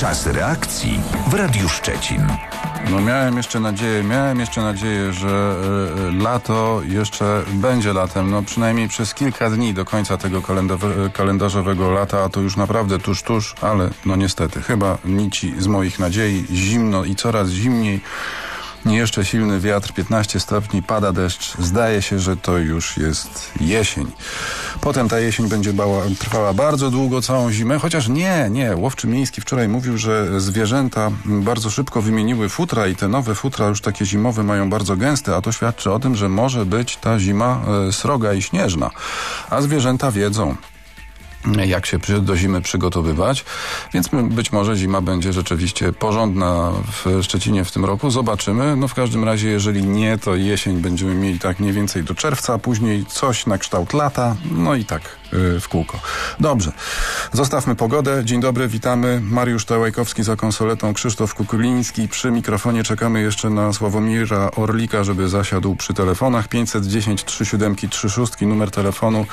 Czas reakcji w Radiu Szczecin. No miałem jeszcze nadzieję, że lato jeszcze będzie latem, no przynajmniej przez kilka dni do końca tego kalendarzowego lata, a to już naprawdę tuż, ale no niestety, chyba nici z moich nadziei, zimno i coraz zimniej. Jeszcze silny wiatr, 15 stopni, pada deszcz. Zdaje się, że to już jest jesień. Potem ta jesień będzie trwała bardzo długo, całą zimę, chociaż nie. Łowczy miejski wczoraj mówił, że zwierzęta bardzo szybko wymieniły futra i te nowe futra już takie zimowe mają bardzo gęste, a to świadczy o tym, że może być ta zima sroga i śnieżna. A zwierzęta wiedzą, jak się do zimy przygotowywać, więc być może zima będzie rzeczywiście porządna w Szczecinie w tym roku. Zobaczymy. No w każdym razie, jeżeli nie, to jesień będziemy mieli tak mniej więcej do czerwca, a później coś na kształt lata, no i tak w kółko. Dobrze. Zostawmy pogodę. Dzień dobry, witamy. Mariusz Tełajkowski za konsoletą, Krzysztof Kukuliński. Przy mikrofonie czekamy jeszcze na Sławomira Orlika, żeby zasiadł przy telefonach. 510 37 36, numer telefonu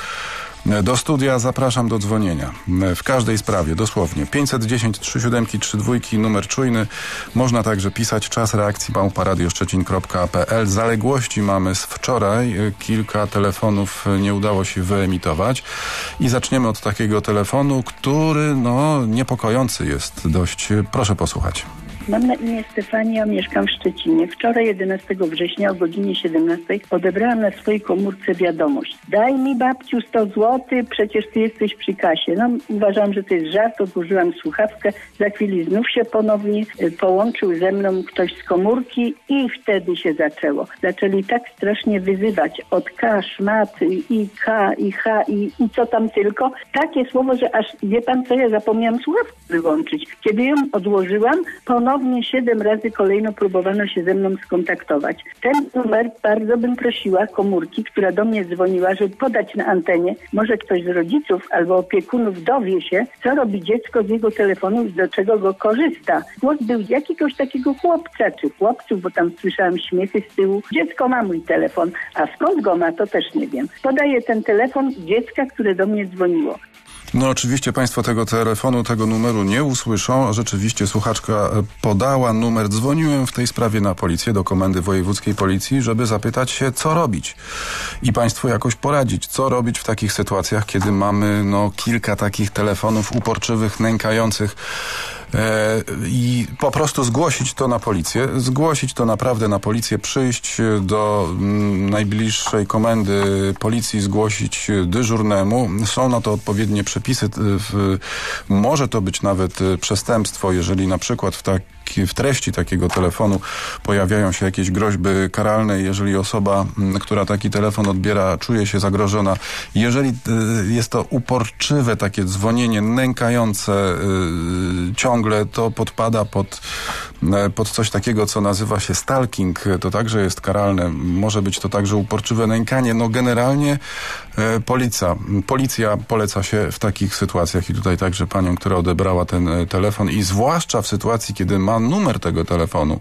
do studia. Zapraszam do dzwonienia. W każdej sprawie, dosłownie. 510 37 32, numer czujny. Można także pisać czas reakcji @radioszczecin.pl. Zaległości mamy z wczoraj. Kilka telefonów nie udało się wyemitować. I zaczniemy od takiego telefonu, który niepokojący jest dość. Proszę posłuchać. Mam na imię Stefania, mieszkam w Szczecinie. Wczoraj 11 września o godzinie 17 odebrałam na swojej komórce wiadomość. Daj mi, babciu, 100 zł, przecież ty jesteś przy kasie. No, uważam, że to jest żart, odłożyłam słuchawkę. Za chwilę znów się ponownie połączył ze mną ktoś z komórki i wtedy się zaczęło. Zaczęli tak strasznie wyzywać od K, szmaty, i K, i H, i co tam tylko. Takie słowo, że aż, wie pan co, ja zapomniałam słuchawkę wyłączyć. Kiedy ją odłożyłam, ponownie 7 razy kolejno próbowano się ze mną skontaktować. Ten numer bardzo bym prosiła komórki, która do mnie dzwoniła, żeby podać na antenie. Może ktoś z rodziców albo opiekunów dowie się, co robi dziecko z jego telefonu i do czego go korzysta. Głos był jakiegoś takiego chłopca czy chłopców, bo tam słyszałam śmiechy z tyłu. Dziecko ma mój telefon, a skąd go ma, to też nie wiem. Podaję ten telefon dziecka, które do mnie dzwoniło. No oczywiście Państwo tego telefonu, tego numeru nie usłyszą. Rzeczywiście słuchaczka podała numer. Dzwoniłem w tej sprawie na policję, do Komendy Wojewódzkiej Policji, żeby zapytać się, co robić. I Państwu jakoś poradzić, co robić w takich sytuacjach, kiedy mamy kilka takich telefonów uporczywych, nękających. I po prostu zgłosić to na policję, zgłosić to naprawdę na policję, przyjść do najbliższej komendy policji, zgłosić dyżurnemu. Są na to odpowiednie przepisy. Może to być nawet przestępstwo, jeżeli na przykład w treści takiego telefonu pojawiają się jakieś groźby karalne, jeżeli osoba, która taki telefon odbiera, czuje się zagrożona. Jeżeli jest to uporczywe takie dzwonienie, nękające ciągle, to podpada pod coś takiego, co nazywa się stalking. To także jest karalne. Może być to także uporczywe nękanie. Generalnie policja poleca się w takich sytuacjach i tutaj także panią, która odebrała ten telefon i zwłaszcza w sytuacji, kiedy ma numer tego telefonu.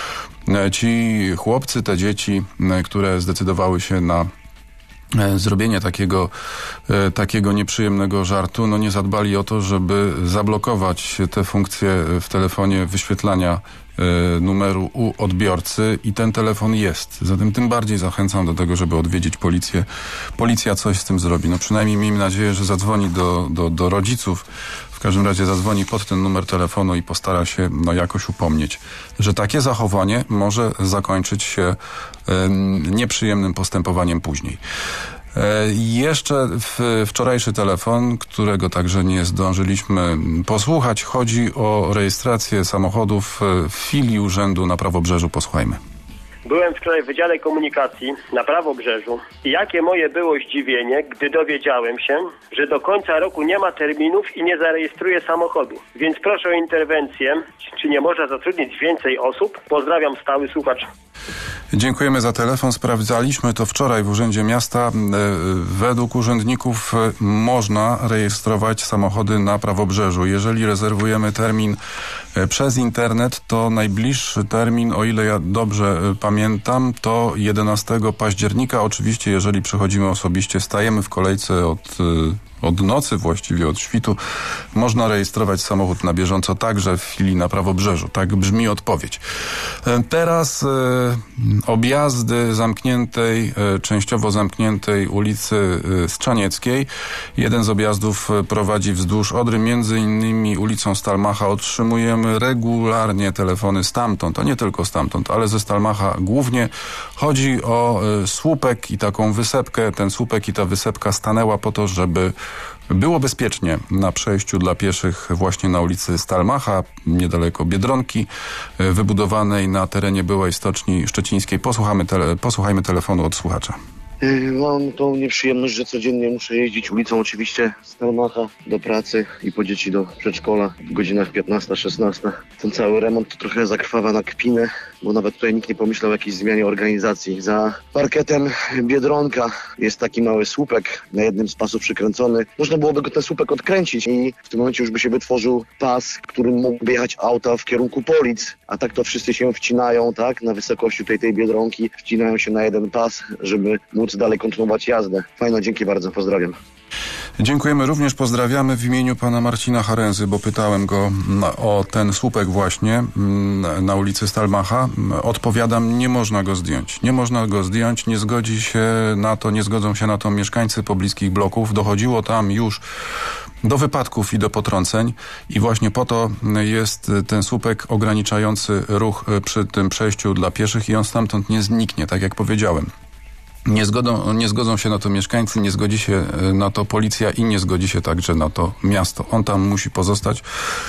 Ci chłopcy, te dzieci, które zdecydowały się na zrobienie takiego nieprzyjemnego żartu, nie zadbali o to, żeby zablokować te funkcje w telefonie wyświetlania numeru u odbiorcy i ten telefon jest. Zatem tym bardziej zachęcam do tego, żeby odwiedzić policję. Policja coś z tym zrobi. Przynajmniej miejmy nadzieję, że zadzwoni do rodziców. W każdym razie zadzwoni pod ten numer telefonu i postara się jakoś upomnieć, że takie zachowanie może zakończyć się nieprzyjemnym postępowaniem później. Jeszcze wczorajszy telefon, którego także nie zdążyliśmy posłuchać. Chodzi o rejestrację samochodów w filii Urzędu na Prawobrzeżu. Posłuchajmy. Byłem wczoraj w Wydziale Komunikacji na Prawobrzeżu i jakie moje było zdziwienie, gdy dowiedziałem się, że do końca roku nie ma terminów i nie zarejestruje samochodu. Więc proszę o interwencję, czy nie można zatrudnić więcej osób? Pozdrawiam, stały słuchacz. Dziękujemy za telefon. Sprawdzaliśmy to wczoraj w Urzędzie Miasta. Według urzędników można rejestrować samochody na Prawobrzeżu. Jeżeli rezerwujemy termin przez internet, to najbliższy termin, o ile ja dobrze pamiętam, to 11 października. Oczywiście, jeżeli przychodzimy osobiście, stajemy w kolejce od od nocy, właściwie od świtu, można rejestrować samochód na bieżąco także w chwili na prawobrzeżu. Tak brzmi odpowiedź. Teraz objazdy zamkniętej, częściowo zamkniętej ulicy Strzanieckiej. Jeden z objazdów prowadzi wzdłuż Odry, między innymi ulicą Stalmacha. Otrzymujemy regularnie telefony stamtąd, a nie tylko stamtąd, ale ze Stalmacha głównie. Chodzi o słupek i taką wysepkę. Ten słupek i ta wysepka stanęła po to, żeby było bezpiecznie na przejściu dla pieszych właśnie na ulicy Stalmacha, niedaleko Biedronki, wybudowanej na terenie byłej Stoczni Szczecińskiej. Posłuchajmy telefonu od słuchacza. Mam tą nieprzyjemność, że codziennie muszę jeździć ulicą oczywiście Stalmacha do pracy i po dzieci do przedszkola w godzinach 15-16. Ten cały remont to trochę zakrwawa na kpinę, bo nawet tutaj nikt nie pomyślał o jakiejś zmianie organizacji. Za parketem Biedronka jest taki mały słupek, na jednym z pasów przykręcony. Można byłoby go ten słupek odkręcić i w tym momencie już by się wytworzył pas, którym mógłby jechać auta w kierunku Polic, a tak to wszyscy się wcinają, tak, na wysokości tej Biedronki, wcinają się na jeden pas, żeby móc dalej kontynuować jazdę. Fajno, dzięki bardzo, pozdrawiam. Dziękujemy, również pozdrawiamy w imieniu pana Marcina Haręzy, bo pytałem go o ten słupek właśnie na ulicy Stalmacha. Odpowiadam, nie można go zdjąć. Nie można go zdjąć, nie zgodzą się na to mieszkańcy pobliskich bloków. Dochodziło tam już do wypadków i do potrąceń i właśnie po to jest ten słupek ograniczający ruch przy tym przejściu dla pieszych i on stamtąd nie zniknie, tak jak powiedziałem. Nie zgodzą się na to mieszkańcy, nie zgodzi się na to policja i nie zgodzi się także na to miasto. On tam musi pozostać.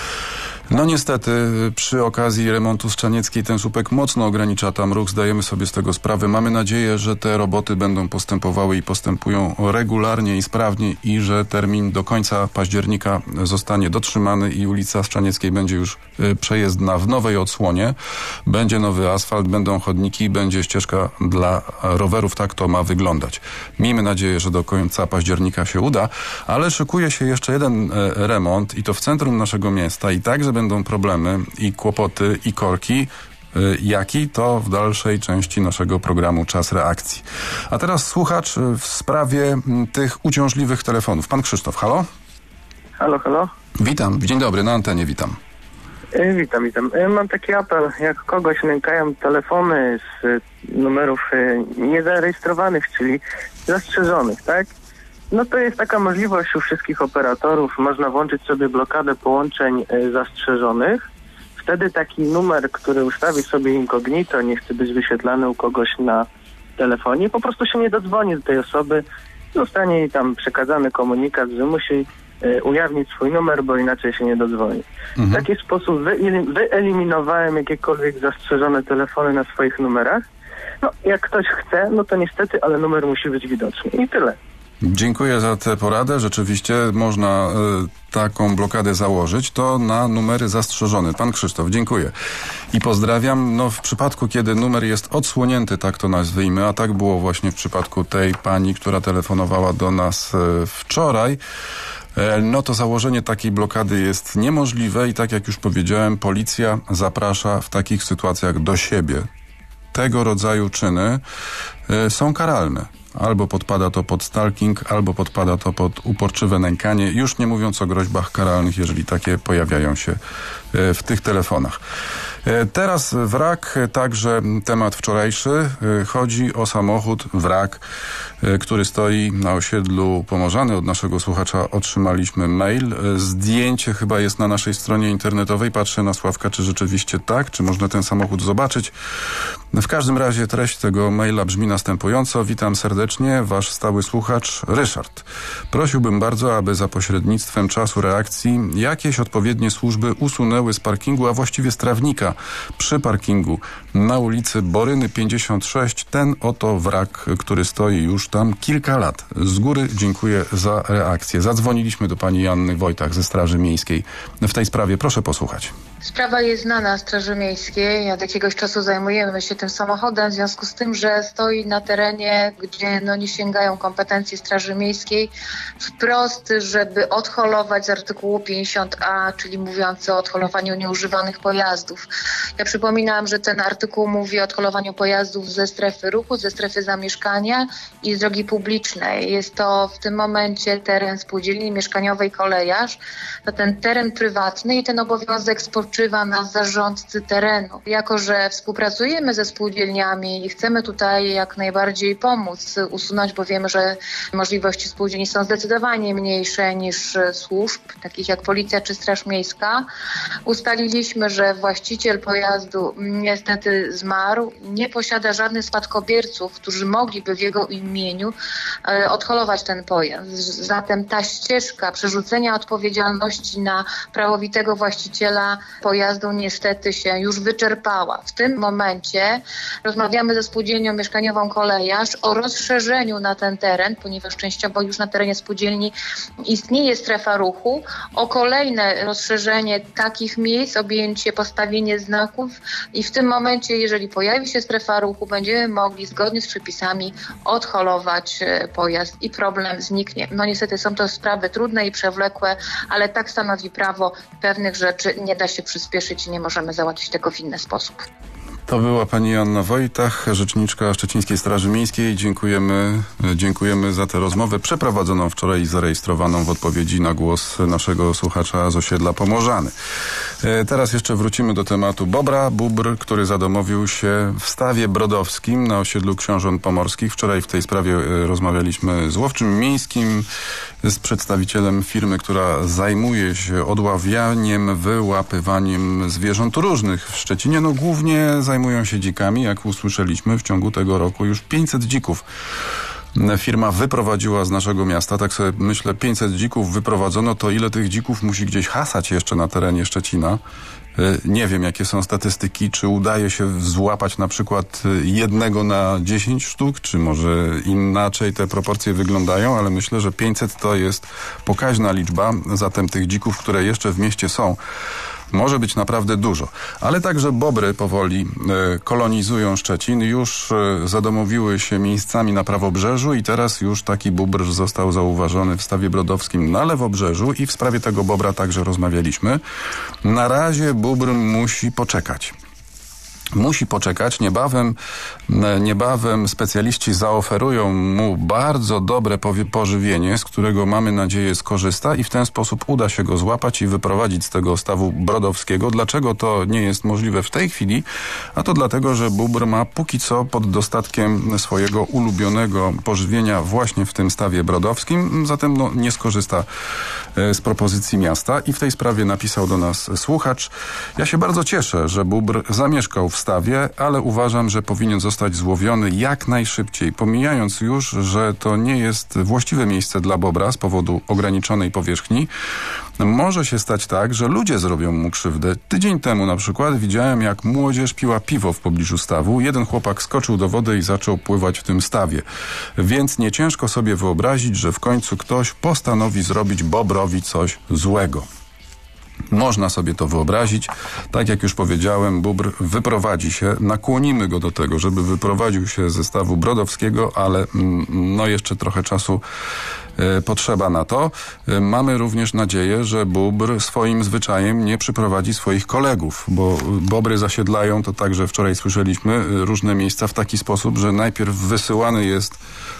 No niestety przy okazji remontu Strzanieckiej ten słupek mocno ogranicza tam ruch, zdajemy sobie z tego sprawę. Mamy nadzieję, że te roboty będą postępowały i postępują regularnie i sprawnie i że termin do końca października zostanie dotrzymany i ulica Strzanieckiej będzie już przejezdna w nowej odsłonie. Będzie nowy asfalt, będą chodniki, będzie ścieżka dla rowerów. Tak to ma wyglądać. Miejmy nadzieję, że do końca października się uda, ale szykuje się jeszcze jeden remont i to w centrum naszego miasta i także będą problemy i kłopoty i korki. Jaki? To w dalszej części naszego programu Czas Reakcji. A teraz słuchacz w sprawie tych uciążliwych telefonów. Pan Krzysztof, halo? Halo. Witam, dzień dobry, na antenie witam. Witam. Mam taki apel, jak kogoś nękają telefony z numerów niezarejestrowanych, czyli zastrzeżonych, tak? No to jest taka możliwość u wszystkich operatorów. Można włączyć sobie blokadę połączeń zastrzeżonych. Wtedy taki numer, który ustawi sobie incognito, nie chce być wyświetlany u kogoś na telefonie, po prostu się nie dodzwoni do tej osoby. Zostanie jej tam przekazany komunikat, że musi ujawnić swój numer, bo inaczej się nie dodzwoni. W taki sposób wyeliminowałem jakiekolwiek zastrzeżone telefony na swoich numerach. No, jak ktoś chce, no to niestety, ale numer musi być widoczny. I tyle. Dziękuję za tę poradę. Rzeczywiście można taką blokadę założyć. To na numery zastrzeżone. Pan Krzysztof, dziękuję. I pozdrawiam. No w przypadku, kiedy numer jest odsłonięty, tak to nazwijmy, a tak było właśnie w przypadku tej pani, która telefonowała do nas wczoraj, no to założenie takiej blokady jest niemożliwe i tak jak już powiedziałem, policja zaprasza w takich sytuacjach do siebie. Tego rodzaju czyny są karalne. Albo podpada to pod stalking, albo podpada to pod uporczywe nękanie, już nie mówiąc o groźbach karalnych, jeżeli takie pojawiają się w tych telefonach. Teraz wrak, także temat wczorajszy. Chodzi o samochód wrak, który stoi na osiedlu Pomorzany. Od naszego słuchacza otrzymaliśmy mail. Zdjęcie chyba jest na naszej stronie internetowej. Patrzę na Sławka, czy rzeczywiście tak, czy można ten samochód zobaczyć. W każdym razie treść tego maila brzmi następująco. Witam serdecznie, wasz stały słuchacz Ryszard. Prosiłbym bardzo, aby za pośrednictwem Czasu Reakcji jakieś odpowiednie służby usunęły z parkingu, a właściwie z trawnika przy parkingu na ulicy Boryny 56 ten oto wrak, który stoi już tam kilka lat. Z góry dziękuję za reakcję. Zadzwoniliśmy do pani Janny Wojtach ze Straży Miejskiej w tej sprawie. Proszę posłuchać. Sprawa jest znana Straży Miejskiej. Od jakiegoś czasu zajmujemy się tym samochodem, w związku z tym, że stoi na terenie, gdzie nie sięgają kompetencji Straży Miejskiej, wprost, żeby odholować z artykułu 50a, czyli mówiący o odholowaniu nieużywanych pojazdów. Ja przypominam, że ten artykuł mówi o odholowaniu pojazdów ze strefy ruchu, ze strefy zamieszkania i z drogi publicznej. Jest to w tym momencie teren spółdzielni mieszkaniowej Kolejarz, to ten teren prywatny i ten obowiązek spoczywa na zarządcy terenu. Jako że współpracujemy ze spółdzielniami i chcemy tutaj jak najbardziej pomóc, usunąć, bo wiemy, że możliwości spółdzielni są zdecydowanie mniejsze niż służb, takich jak Policja czy Straż Miejska, ustaliliśmy, że właściciel pojazdu niestety zmarł, nie posiada żadnych spadkobierców, którzy mogliby w jego imieniu odholować ten pojazd. Zatem ta ścieżka przerzucenia odpowiedzialności na prawowitego właściciela pojazdu niestety się już wyczerpała. W tym momencie rozmawiamy ze spółdzielnią mieszkaniową Kolejarz o rozszerzeniu na ten teren, ponieważ częściowo już na terenie spółdzielni istnieje strefa ruchu, o kolejne rozszerzenie takich miejsc, objęcie, postawienie znaków i w tym momencie, jeżeli pojawi się strefa ruchu, będziemy mogli zgodnie z przepisami odholować pojazd i problem zniknie. No niestety są to sprawy trudne i przewlekłe, ale tak stanowi prawo, pewnych rzeczy nie da się przyspieszyć i nie możemy załatwić tego w inny sposób. To była pani Joanna Wojtach, rzeczniczka Szczecińskiej Straży Miejskiej. Dziękujemy za tę rozmowę przeprowadzoną wczoraj i zarejestrowaną w odpowiedzi na głos naszego słuchacza z osiedla Pomorzany. Teraz jeszcze wrócimy do tematu bobra. Bóbr, który zadomowił się w Stawie Brodowskim na osiedlu Książąt Pomorskich. Wczoraj w tej sprawie rozmawialiśmy z łowczym miejskim, z przedstawicielem firmy, która zajmuje się odławianiem, wyłapywaniem zwierząt różnych w Szczecinie. No głównie zajmują się dzikami. Jak usłyszeliśmy, w ciągu tego roku już 500 dzików firma wyprowadziła z naszego miasta. Tak sobie myślę, 500 dzików wyprowadzono, to ile tych dzików musi gdzieś hasać jeszcze na terenie Szczecina? Nie wiem, jakie są statystyki, czy udaje się złapać na przykład 1 na 10 sztuk, czy może inaczej te proporcje wyglądają, ale myślę, że 500 to jest pokaźna liczba, zatem tych dzików, które jeszcze w mieście są, może być naprawdę dużo. Ale także bobry powoli kolonizują Szczecin, już zadomowiły się miejscami na prawobrzeżu i teraz już taki bóbr został zauważony w Stawie Brodowskim na lewobrzeżu i w sprawie tego bobra także rozmawialiśmy. Na razie bóbr musi poczekać. Musi poczekać. Niebawem specjaliści zaoferują mu bardzo dobre pożywienie, z którego mamy nadzieję skorzysta i w ten sposób uda się go złapać i wyprowadzić z tego stawu brodowskiego. Dlaczego to nie jest możliwe w tej chwili? A to dlatego, że bóbr ma póki co pod dostatkiem swojego ulubionego pożywienia właśnie w tym stawie brodowskim, zatem nie skorzysta z propozycji miasta i w tej sprawie napisał do nas słuchacz. Ja się bardzo cieszę, że bóbr zamieszkał w stawie, ale uważam, że powinien zostać złowiony jak najszybciej, pomijając już, że to nie jest właściwe miejsce dla bobra z powodu ograniczonej powierzchni. Może się stać tak, że ludzie zrobią mu krzywdę. Tydzień temu na przykład widziałem, jak młodzież piła piwo w pobliżu stawu. Jeden chłopak skoczył do wody i zaczął pływać w tym stawie. Więc nie ciężko sobie wyobrazić, że w końcu ktoś postanowi zrobić bobrowi coś złego. Można sobie to wyobrazić. Tak jak już powiedziałem, bóbr wyprowadzi się. Nakłonimy go do tego, żeby wyprowadził się ze stawu brodowskiego, ale jeszcze trochę czasu potrzeba na to. Mamy również nadzieję, że bóbr swoim zwyczajem nie przyprowadzi swoich kolegów, bo bobry zasiedlają, to także wczoraj słyszeliśmy, różne miejsca w taki sposób, że najpierw wysyłany jest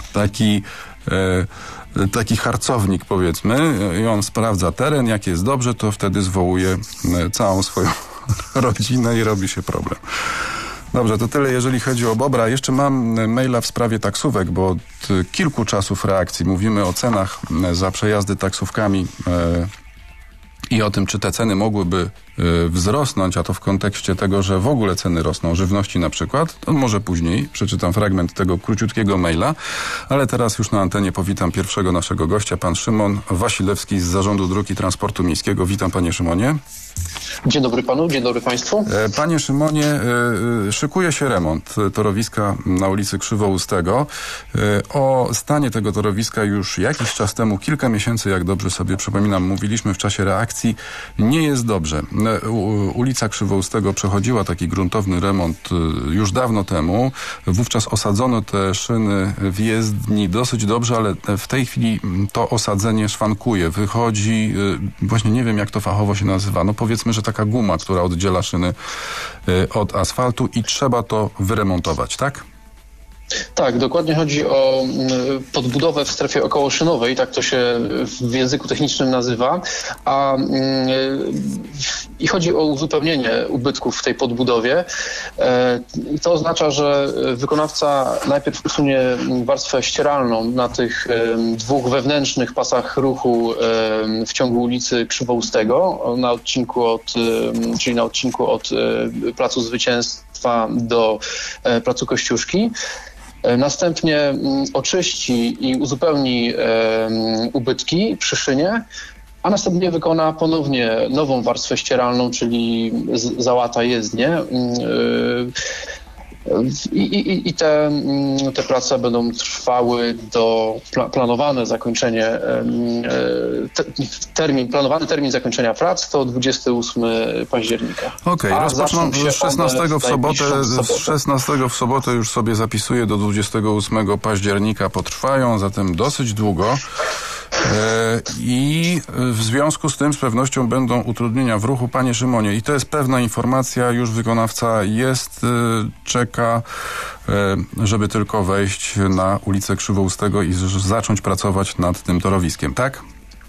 taki harcownik, powiedzmy, i on sprawdza teren, jak jest dobrze, to wtedy zwołuje całą swoją rodzinę i robi się problem. Dobrze, to tyle jeżeli chodzi o bobra. Jeszcze mam maila w sprawie taksówek, bo od kilku czasów reakcji mówimy o cenach za przejazdy taksówkami i o tym, czy te ceny mogłyby wzrosnąć, a to w kontekście tego, że w ogóle ceny rosną, żywności na przykład. To może później przeczytam fragment tego króciutkiego maila, ale teraz już na antenie powitam pierwszego naszego gościa, pan Szymon Wasilewski z Zarządu Dróg i Transportu Miejskiego. Witam, panie Szymonie. Dzień dobry panu, dzień dobry państwu. Panie Szymonie, szykuje się remont torowiska na ulicy Krzywoustego. O stanie tego torowiska już jakiś czas temu, kilka miesięcy, jak dobrze sobie przypominam, mówiliśmy w czasie reakcji, nie jest dobrze. Ulica Krzywoustego przechodziła taki gruntowny remont już dawno temu. Wówczas osadzono te szyny w jezdni dosyć dobrze, ale w tej chwili to osadzenie szwankuje. Wychodzi, właśnie nie wiem jak to fachowo się nazywa, no powiedzmy, że taka guma, która oddziela szyny od asfaltu i trzeba to wyremontować, tak? Tak, dokładnie chodzi o podbudowę w strefie okołoszynowej, tak to się w języku technicznym nazywa, i chodzi o uzupełnienie ubytków w tej podbudowie. To oznacza, że wykonawca najpierw usunie warstwę ścieralną na tych dwóch wewnętrznych pasach ruchu w ciągu ulicy Krzywoustego, na odcinku od Placu Zwycięstwa do Placu Kościuszki. Następnie oczyści i uzupełni ubytki przy szynie, a następnie wykona ponownie nową warstwę ścieralną, czyli załata jezdnię. I te prace będą trwały do planowany planowany termin zakończenia prac to 28 października. Okej, rozpoczną 16 w sobotę już sobie zapisuję, do 28 października potrwają, zatem dosyć długo. I w związku z tym z pewnością będą utrudnienia w ruchu. Panie Szymonie, i to jest pewna informacja, już wykonawca jest, czeka, żeby tylko wejść na ulicę Krzywoustego i zacząć pracować nad tym torowiskiem, tak?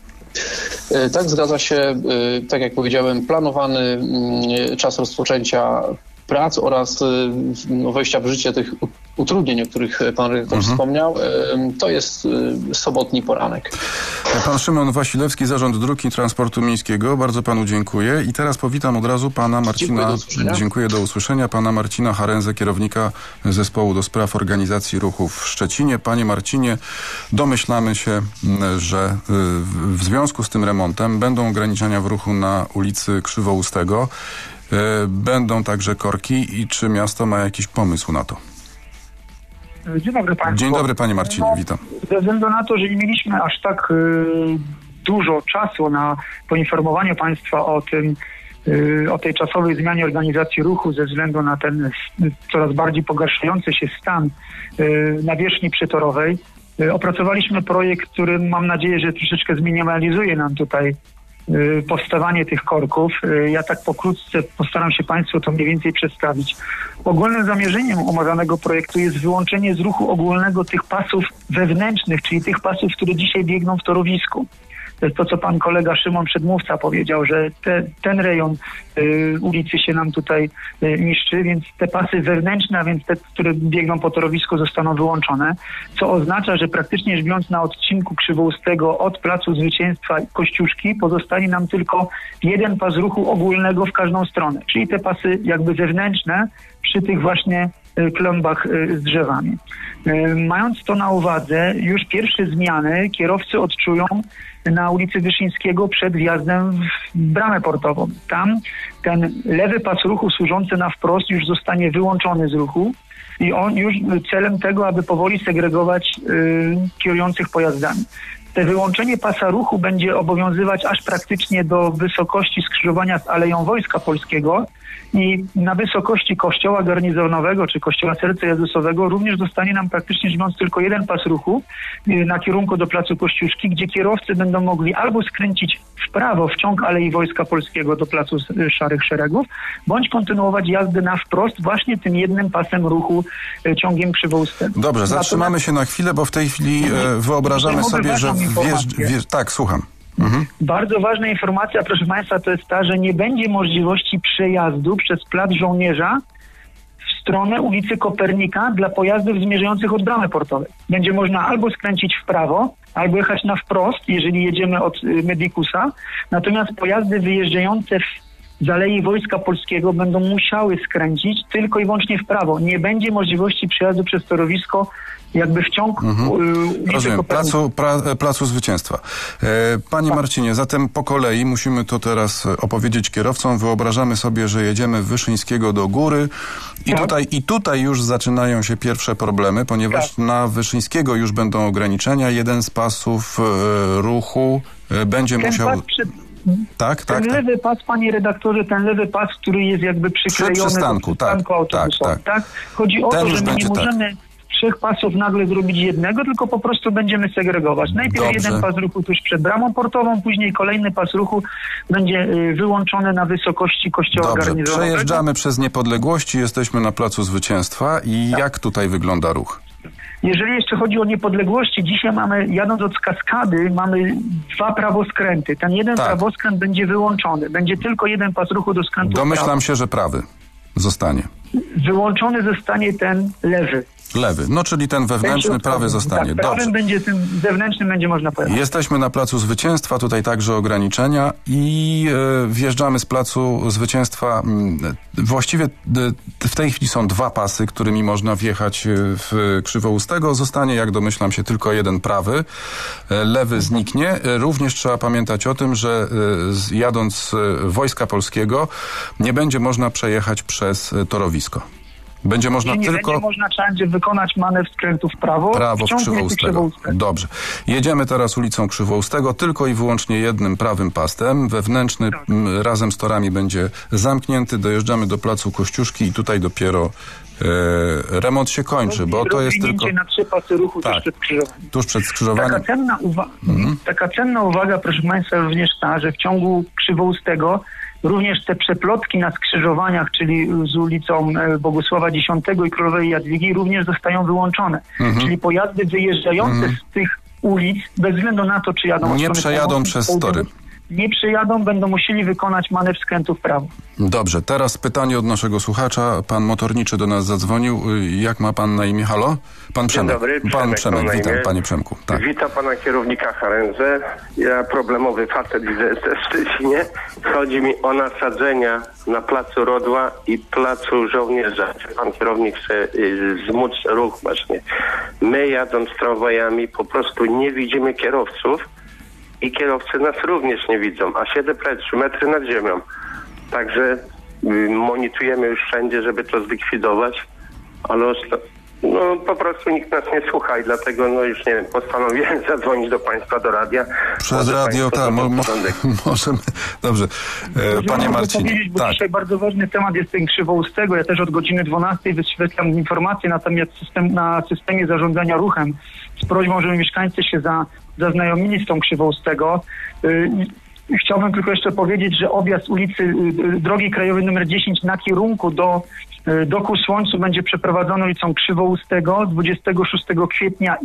Tak, zgadza się. Tak jak powiedziałem, planowany czas rozpoczęcia prac oraz wejścia w życie tych utrudnień, o których pan redaktor wspomniał, to jest sobotni poranek. Pan Szymon Wasilewski, Zarząd Dróg i Transportu Miejskiego. Bardzo panu dziękuję. I teraz powitam od razu pana Marcina. Dziękuję, do usłyszenia. Pana Marcina Harenzę, kierownika Zespołu do Spraw Organizacji Ruchu w Szczecinie. Panie Marcinie, domyślamy się, że w związku z tym remontem będą ograniczenia w ruchu na ulicy Krzywoustego. Będą także korki i czy miasto ma jakiś pomysł na to? Dzień dobry państwu. Dzień dobry panie Marcinie, witam. Ze względu na to, że nie mieliśmy aż tak dużo czasu na poinformowanie państwa o tej czasowej zmianie organizacji ruchu ze względu na ten coraz bardziej pogarszający się stan nawierzchni przytorowej, opracowaliśmy projekt, który mam nadzieję, że troszeczkę zminimalizuje nam tutaj powstawanie tych korków. Ja tak pokrótce postaram się państwu to mniej więcej przedstawić. Ogólnym zamierzeniem omawianego projektu jest wyłączenie z ruchu ogólnego tych pasów wewnętrznych, czyli tych pasów, które dzisiaj biegną w torowisku. To jest to, co pan kolega Szymon, przedmówca, powiedział, że ten rejon ulicy się nam tutaj niszczy, więc te pasy wewnętrzne, a więc te, które biegną po torowisku, zostaną wyłączone, co oznacza, że praktycznie rzecz biorąc na odcinku Krzywoustego od Placu Zwycięstwa i Kościuszki pozostanie nam tylko jeden pas ruchu ogólnego w każdą stronę, czyli te pasy jakby wewnętrzne przy tych właśnie klombach z drzewami. Mając to na uwadze, już pierwsze zmiany kierowcy odczują na ulicy Wyszyńskiego przed wjazdem w bramę portową. Tam ten lewy pas ruchu służący na wprost już zostanie wyłączony z ruchu i on już celem tego, aby powoli segregować kierujących pojazdami. Te wyłączenie pasa ruchu będzie obowiązywać aż praktycznie do wysokości skrzyżowania z Aleją Wojska Polskiego i na wysokości kościoła garnizonowego czy kościoła Serca Jezusowego również zostanie nam praktycznie rzecz biorąc tylko jeden pas ruchu na kierunku do Placu Kościuszki, gdzie kierowcy będą mogli albo skręcić w prawo w ciąg Alei Wojska Polskiego do Placu Szarych Szeregów, bądź kontynuować jazdę na wprost właśnie tym jednym pasem ruchu ciągiem Krzywoustego. Dobrze, zatrzymamy się na chwilę, bo w tej chwili wyobrażamy sobie, że tak, słucham. Bardzo ważna informacja, proszę państwa, to jest ta, że nie będzie możliwości przejazdu przez Plac Żołnierza w stronę ulicy Kopernika dla pojazdów zmierzających od bramy portowej. Będzie można albo skręcić w prawo, albo jechać na wprost, jeżeli jedziemy od Medikusa. Natomiast pojazdy wyjeżdżające z Alei Wojska Polskiego będą musiały skręcić tylko i wyłącznie w prawo. Nie będzie możliwości przejazdu przez torowisko jakby w ciąg Rozumiem, placu Zwycięstwa. Panie Marcinie, zatem po kolei musimy to teraz opowiedzieć kierowcom. Wyobrażamy sobie, że jedziemy Wyszyńskiego do góry i tutaj już zaczynają się pierwsze problemy, ponieważ na Wyszyńskiego już będą ograniczenia. Jeden z pasów ruchu będzie musiał... Ten lewy pas, panie redaktorze, ten lewy pas, który jest jakby przyklejony do przystanku autobusowego. Tak. Chodzi o to, że my nie możemy 3 pasów nagle zrobić jednego, tylko po prostu będziemy segregować. Najpierw jeden pas ruchu tuż przed bramą portową, później kolejny pas ruchu będzie wyłączony na wysokości kościoła garnizonowego. Przejeżdżamy przez Niepodległości, jesteśmy na Placu Zwycięstwa i jak tutaj wygląda ruch? Jeżeli jeszcze chodzi o Niepodległości, dzisiaj jadąc od Kaskady, mamy 2 prawoskręty. Ten jeden prawoskręt będzie wyłączony. Będzie tylko jeden pas ruchu do skrętu. Domyślam się, że prawy zostanie. Wyłączony zostanie ten lewy. No czyli ten wewnętrzny, prawy zostanie. Prawym będzie, tym zewnętrznym będzie można pojechać. Jesteśmy na Placu Zwycięstwa, tutaj także ograniczenia i wjeżdżamy z Placu Zwycięstwa. Właściwie w tej chwili są 2 pasy, którymi można wjechać w Krzywoustego. Zostanie, jak domyślam się, tylko jeden prawy. Lewy zniknie. Również trzeba pamiętać o tym, że jadąc z Wojska Polskiego nie będzie można przejechać przez torowisko. Będzie można będzie można, trzeba będzie wykonać manewr skrętu w prawo w Krzywoustego. Dobrze. Jedziemy teraz ulicą Krzywoustego tylko i wyłącznie jednym prawym pasem. Wewnętrzny razem z torami będzie zamknięty. Dojeżdżamy do Placu Kościuszki i tutaj dopiero remont się kończy, bo to jest tylko... na 3 pasy ruchu tuż przed skrzyżowaniem. Taka cenna uwaga, proszę Państwa, również ta, że w ciągu Krzywoustego również te przeplotki na skrzyżowaniach, czyli z ulicą Bogusława X i Królowej Jadwigi, również zostają wyłączone. Czyli pojazdy wyjeżdżające z tych ulic, bez względu na to, czy jadą... Nie przejadą przez tory. Nie przejadą, będą musieli wykonać manewr skrętu w prawo. Dobrze, teraz pytanie od naszego słuchacza. Pan motorniczy do nas zadzwonił. Jak ma pan na imię? Halo? Pan Przemek. Dzień dobry, Pan Przemek, witam, panie Przemku. Tak. Witam pana kierownika Harenzę. Ja problemowy facet widzę w Szczecinie. Chodzi mi o nasadzenia na Placu Rodła i Placu Żołnierza. Pan kierownik chce zmóc ruch właśnie. My jadąc tramwajami po prostu nie widzimy kierowców i kierowcy nas również nie widzą, a siedzę prawie 3 metry nad ziemią. Także monitorujemy już wszędzie, żeby to zlikwidować, ale po prostu nikt nas nie słucha i dlatego już nie wiem, postanowiłem zadzwonić do państwa, do radia. Przez radio, możemy. Dobrze. Panie Marcinie. Dzisiaj bardzo ważny temat jest ten Krzywoustego. Ja też od godziny 12 wyświetlam informacje na systemie zarządzania ruchem z prośbą, żeby mieszkańcy się zaznajomili z tą Krzywoustego. Chciałbym tylko jeszcze powiedzieć, że objazd ulicy drogi krajowej nr 10 na kierunku do Ku Słońcu będzie przeprowadzony ulicą Krzywoustego 26 kwietnia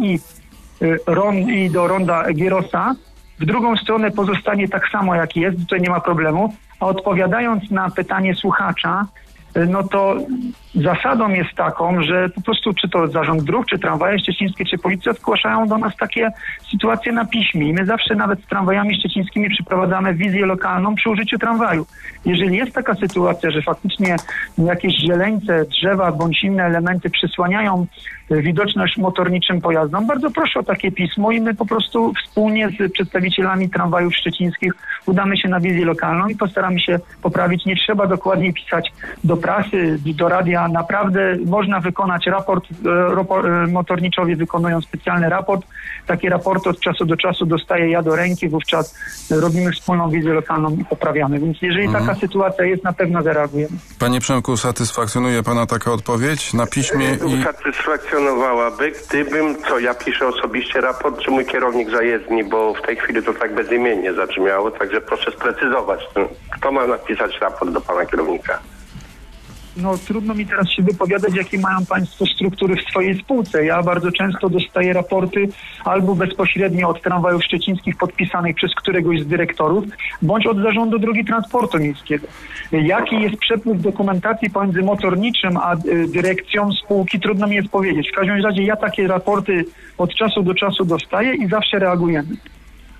i do ronda Gierosa. W drugą stronę pozostanie tak samo jak jest, tutaj nie ma problemu. A odpowiadając na pytanie słuchacza, to zasadą jest taką, że po prostu czy to Zarząd Dróg, czy tramwaje szczecińskie, czy policja zgłaszają do nas takie sytuacje na piśmie. I my zawsze nawet z tramwajami szczecińskimi przeprowadzamy wizję lokalną przy użyciu tramwaju. Jeżeli jest taka sytuacja, że faktycznie jakieś zieleńce, drzewa bądź inne elementy przysłaniają widoczność motorniczym pojazdom, bardzo proszę o takie pismo i my po prostu wspólnie z przedstawicielami tramwajów szczecińskich udamy się na wizję lokalną i postaramy się poprawić. Nie trzeba dokładnie pisać do prasy, do radia. Naprawdę można wykonać raport, motorniczowie wykonują specjalny raport. Takie raporty od czasu do czasu dostaję ja do ręki, wówczas robimy wspólną wizję lokalną i poprawiamy. Więc jeżeli taka sytuacja jest, na pewno zareagujemy. Panie Przemku, satysfakcjonuje pana taka odpowiedź na piśmie? Satysfakcjonowałaby, gdybym, ja piszę osobiście raport, czy mój kierownik zajezdni, bo w tej chwili to tak bezimiennie zabrzmiało, także proszę sprecyzować. Kto ma napisać raport do pana kierownika? Trudno mi teraz się wypowiadać, jakie mają państwo struktury w swojej spółce. Ja bardzo często dostaję raporty albo bezpośrednio od tramwajów szczecińskich podpisanych przez któregoś z dyrektorów, bądź od Zarządu Drogi Transportu Miejskiego. Jaki jest przepływ dokumentacji pomiędzy motorniczym a dyrekcją spółki, trudno mi jest powiedzieć. W każdym razie ja takie raporty od czasu do czasu dostaję i zawsze reagujemy.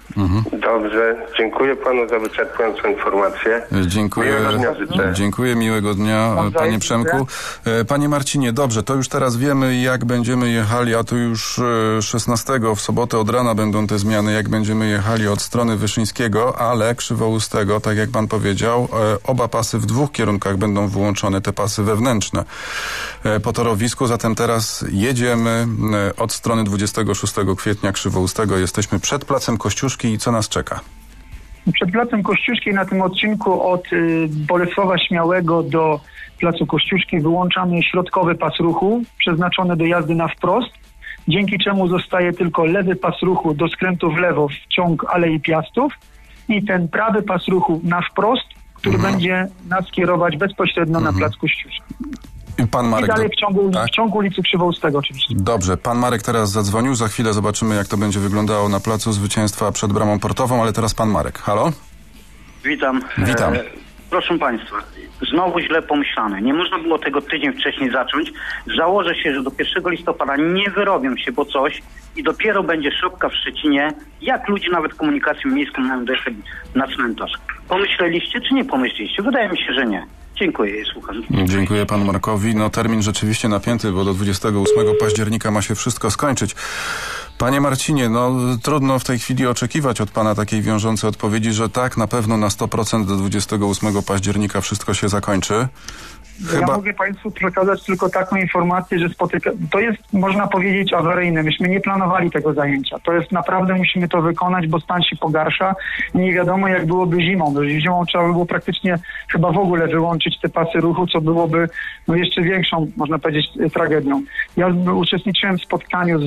Dobrze, dziękuję panu za wyczerpującą informację. Dziękuję, miłego dnia, panie Przemku. Panie Marcinie, dobrze, to już teraz wiemy, jak będziemy jechali, a to już 16 w sobotę od rana będą te zmiany, jak będziemy jechali od strony Wyszyńskiego, ale Krzywoustego, tak jak pan powiedział, oba pasy w dwóch kierunkach będą wyłączone, te pasy wewnętrzne po torowisku, zatem teraz jedziemy od strony 26 kwietnia Krzywoustego, jesteśmy przed Placem Kościuszki i co nas czeka? Przed Placem Kościuszki na tym odcinku od Bolesława Śmiałego do Placu Kościuszki wyłączamy środkowy pas ruchu przeznaczony do jazdy na wprost, dzięki czemu zostaje tylko lewy pas ruchu do skrętu w lewo w ciąg Alei Piastów i ten prawy pas ruchu na wprost, który będzie nas kierować bezpośrednio na Plac Kościuszki. Pan Marek I dalej w ciągu ulicy Krzywoustego oczywiście. Dobrze, pan Marek teraz zadzwonił, za chwilę zobaczymy, jak to będzie wyglądało na Placu Zwycięstwa przed Bramą Portową, ale teraz pan Marek. Halo? Witam. Proszę państwa, znowu źle pomyślane. Nie można było tego tydzień wcześniej zacząć. Założę się, że do 1 listopada nie wyrobią się, bo coś i dopiero będzie szopka w Szczecinie, jak ludzie nawet komunikacją miejską mają dojechać na cmentarz. Pomyśleliście czy nie pomyśleliście? Wydaje mi się, że nie. Dziękuję, słucham. Dziękuję panu Markowi. No termin rzeczywiście napięty, bo do 28 października ma się wszystko skończyć. Panie Marcinie, no trudno w tej chwili oczekiwać od pana takiej wiążącej odpowiedzi, że tak, na pewno na 100% do 28 października wszystko się zakończy. Ja mogę państwu przekazać tylko taką informację, że to jest, można powiedzieć, awaryjne. Myśmy nie planowali tego zajęcia. To jest naprawdę, musimy to wykonać, bo stan się pogarsza i nie wiadomo, jak byłoby zimą. Zimą trzeba by było praktycznie chyba w ogóle wyłączyć te pasy ruchu, co byłoby jeszcze większą, można powiedzieć, tragedią. Ja uczestniczyłem w spotkaniu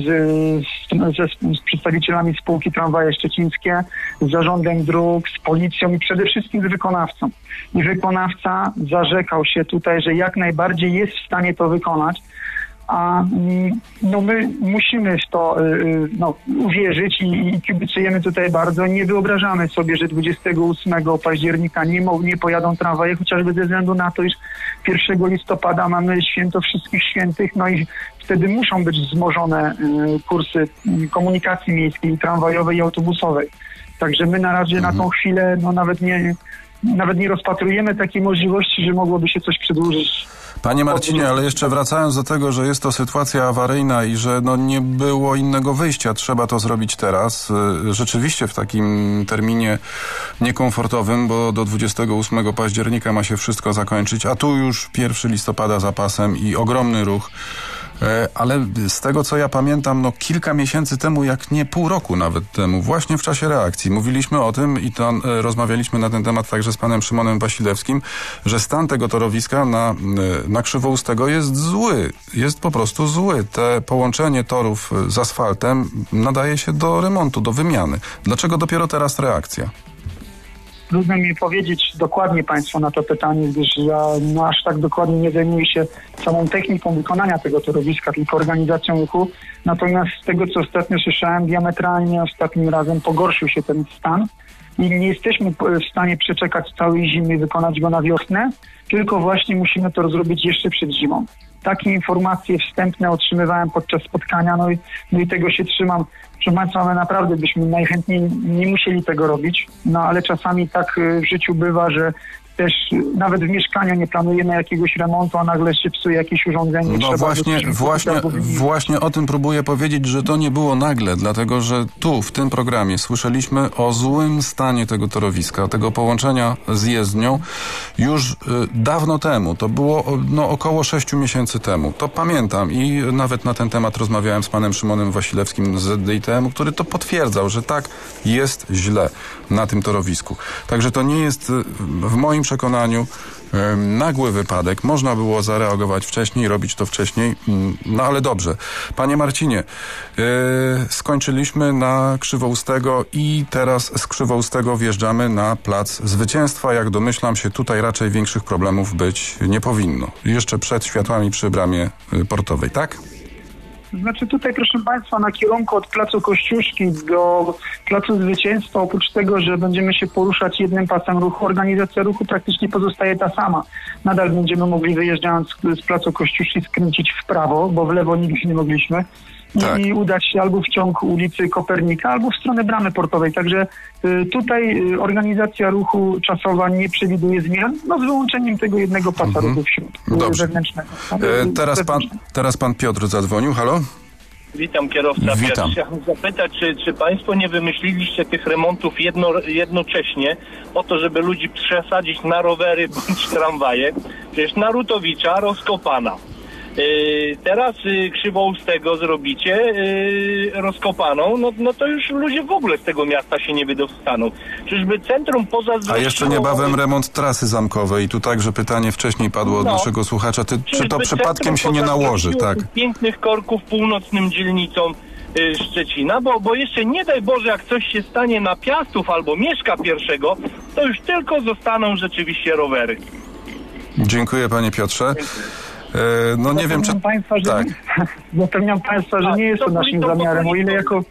z przedstawicielami spółki Tramwaje Szczecińskie, z zarządem dróg, z policją i przede wszystkim z wykonawcą. I wykonawca zarzekał się tutaj, że jak najbardziej jest w stanie to wykonać, a no my musimy w to uwierzyć i kibicujemy tutaj bardzo. Nie wyobrażamy sobie, że 28 października nie pojadą tramwaje, chociażby ze względu na to, iż 1 listopada mamy święto Wszystkich Świętych, no i wtedy muszą być wzmożone kursy komunikacji miejskiej, tramwajowej i autobusowej. Także my na razie na tą chwilę nawet nie rozpatrujemy takiej możliwości, że mogłoby się coś przedłużyć. Panie Marcinie, ale jeszcze wracając do tego, że jest to sytuacja awaryjna i że nie było innego wyjścia, trzeba to zrobić teraz. Rzeczywiście w takim terminie niekomfortowym, bo do 28 października ma się wszystko zakończyć, a tu już 1 listopada za pasem i ogromny ruch. Ale z tego, co ja pamiętam, kilka miesięcy temu, jak nie pół roku nawet temu, właśnie w czasie reakcji, mówiliśmy o tym i rozmawialiśmy na ten temat także z panem Szymonem Wasilewskim, że stan tego torowiska na Krzywoustego jest zły. Jest po prostu zły. Te połączenie torów z asfaltem nadaje się do remontu, do wymiany. Dlaczego dopiero teraz reakcja? Trudno mi powiedzieć dokładnie państwu na to pytanie, gdyż ja aż tak dokładnie nie zajmuję się samą techniką wykonania tego torowiska, tylko organizacją ruchu. Natomiast z tego, co ostatnio słyszałem, diametralnie ostatnim razem pogorszył się ten stan i nie jesteśmy w stanie przeczekać całej zimy i wykonać go na wiosnę, tylko właśnie musimy to zrobić jeszcze przed zimą. Takie informacje wstępne otrzymywałem podczas spotkania, no i tego się trzymam. Proszę państwa, my naprawdę byśmy najchętniej nie musieli tego robić, ale czasami tak w życiu bywa, że też nawet w mieszkaniu nie planujemy jakiegoś remontu, a nagle się psuje jakieś urządzenie. No właśnie o tym próbuję powiedzieć, że to nie było nagle, dlatego że tu, w tym programie słyszeliśmy o złym stanie tego torowiska, tego połączenia z jezdnią już dawno temu. To było około 6 miesięcy temu. To pamiętam i nawet na ten temat rozmawiałem z panem Szymonem Wasilewskim z ZDITM-u, który to potwierdzał, że tak jest źle na tym torowisku. Także to nie jest w moim przekonaniu nagły wypadek. Można było zareagować wcześniej, robić to wcześniej. No ale dobrze. Panie Marcinie, skończyliśmy na Krzywoustego i teraz z Krzywoustego wjeżdżamy na Plac Zwycięstwa. Jak domyślam się, tutaj raczej większych problemów być nie powinno. Jeszcze przed światłami przy Bramie Portowej, tak? Znaczy tutaj, proszę państwa, na kierunku od Placu Kościuszki do Placu Zwycięstwa, oprócz tego, że będziemy się poruszać jednym pasem ruchu, organizacja ruchu praktycznie pozostaje ta sama. Nadal będziemy mogli, wyjeżdżając z Placu Kościuszki, skręcić w prawo, bo w lewo nigdy nie mogliśmy. i udać się albo w ciąg ulicy Kopernika, albo w stronę Bramy Portowej. Także tutaj organizacja ruchu czasowa nie przewiduje zmian, z wyłączeniem tego jednego pasa ruchu wewnętrznego. Teraz pan Piotr zadzwonił. Halo? Witam, kierowca. Witam. Chciałem zapytać, czy państwo nie wymyśliliście tych remontów jednocześnie po to, żeby ludzi przesadzić na rowery bądź tramwaje? Przecież Narutowicza rozkopana. Teraz Krzywoustego zrobicie rozkopaną, no to już ludzie w ogóle z tego miasta się nie wydostaną. Czyżby centrum A jeszcze niebawem remont trasy zamkowej. I tu także pytanie wcześniej padło od naszego słuchacza. Czy to przypadkiem się nie nałoży? Tak. Pięknych korków północnym dzielnicom Szczecina, bo jeszcze nie daj Boże, jak coś się stanie na Piastów albo Mieszka pierwszego, to już tylko zostaną rzeczywiście rowery. Dziękuję, panie Piotrze. Nie wiem, czy... Zapewniam Państwa, że nie jest to naszym zamiarem. O ile jako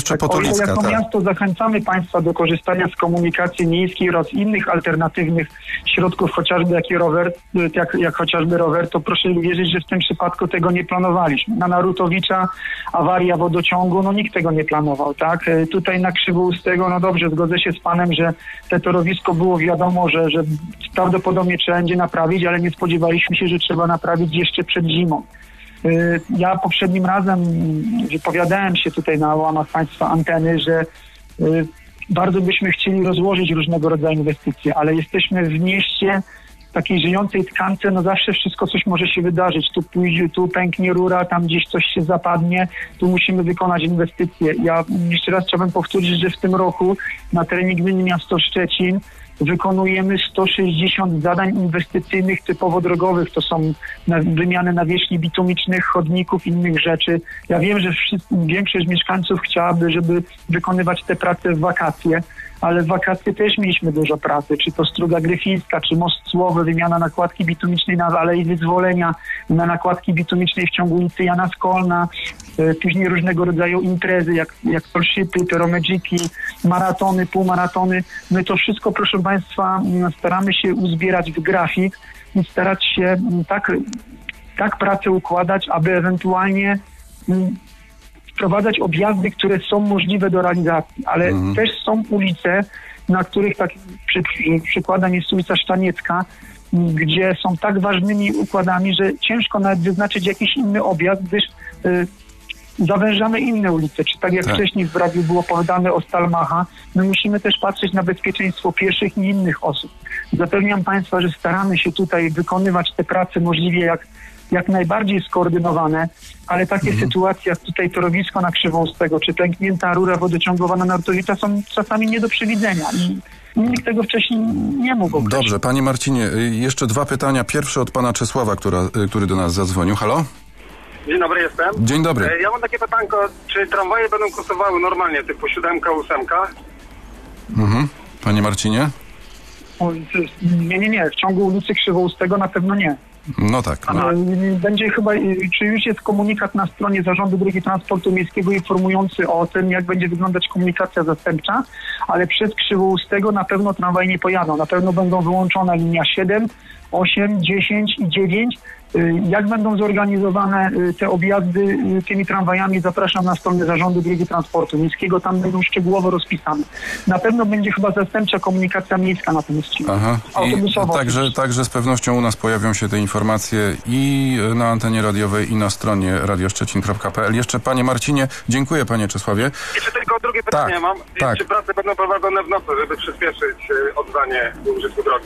miasto zachęcamy Państwa do korzystania z komunikacji miejskiej oraz innych alternatywnych środków, chociażby jak chociażby rower, to proszę wierzyć, że w tym przypadku tego nie planowaliśmy. Na Narutowicza awaria wodociągu, nikt tego nie planował, tak? Tutaj na Krzywoustego, dobrze, zgodzę się z Panem, że te torowisko było wiadomo, że prawdopodobnie trzeba będzie naprawić, ale nie spodziewaliśmy się, że trzeba naprawić jeszcze przed zimą. Ja poprzednim razem wypowiadałem się tutaj na łamach Państwa anteny, że bardzo byśmy chcieli rozłożyć różnego rodzaju inwestycje, ale jesteśmy w mieście takiej żyjącej tkance, zawsze wszystko coś może się wydarzyć. Tu pęknie rura, tam gdzieś coś się zapadnie, tu musimy wykonać inwestycje. Ja jeszcze raz chciałbym powtórzyć, że w tym roku na terenie gminy miasto Szczecin wykonujemy 160 zadań inwestycyjnych typowo drogowych. To są wymiany nawierzchni bitumicznych, chodników, innych rzeczy. Ja wiem, że większość mieszkańców chciałaby, żeby wykonywać te prace w wakacje, ale w wakacje też mieliśmy dużo pracy. Czy to Struga Gryfińska, czy Most Słowy, wymiana nakładki bitumicznej na Alei Wyzwolenia, na nakładki bitumicznej w ciągu ulicy Jana Skolna, później różnego rodzaju imprezy, jak Polszypy, Teromedziki, maratony, półmaratony. My to wszystko, proszę Państwa, staramy się uzbierać w grafik i starać się tak pracę układać, aby ewentualnie wprowadzać objazdy, które są możliwe do realizacji, ale też są ulice, na których przykładem jest ulica Szczaniecka, gdzie są tak ważnymi układami, że ciężko nawet wyznaczyć jakiś inny objazd, gdyż zawężamy inne ulice, czy tak jak wcześniej w radiu było powiedziane o Stalmacha, my musimy też patrzeć na bezpieczeństwo pieszych i innych osób. Zapewniam Państwa, że staramy się tutaj wykonywać te prace możliwie jak najbardziej skoordynowane, ale takie sytuacje jak tutaj torowisko na Krzywoustego, czy pęknięta rura wodociągowa na Narutowicza są czasami nie do przewidzenia i nikt tego wcześniej nie mógł określić. Dobrze, Panie Marcinie, jeszcze dwa pytania. Pierwsze od Pana Czesława, który do nas zadzwonił. Halo? Dzień dobry, jestem. Dzień dobry. Ja mam takie pytanko, czy tramwaje będą kursowały normalnie, typu 7, 8? Panie Marcinie? Nie. W ciągu ulicy Krzywoustego na pewno nie. No tak. Będzie chyba, czy już jest komunikat na stronie Zarządu Drogi Transportu Miejskiego informujący o tym, jak będzie wyglądać komunikacja zastępcza, ale przez Krzywoustego na pewno tramwaje nie pojadą. Na pewno będą wyłączone linia 7, 8, 10 i 9. Jak będą zorganizowane te objazdy tymi tramwajami, zapraszam na stronę Zarządu Drogi Transportu Miejskiego, tam będą szczegółowo rozpisane. Na pewno będzie chyba zastępcza komunikacja miejska na tym odcinku. Także z pewnością u nas pojawią się te informacje i na antenie radiowej, i na stronie radioszczecin.pl. Jeszcze Panie Marcinie, dziękuję Panie Czesławie. Jeszcze tylko drugie pytanie mam. Czy prace będą prowadzone w nocy, żeby przyspieszyć oddanie do użytku drogi?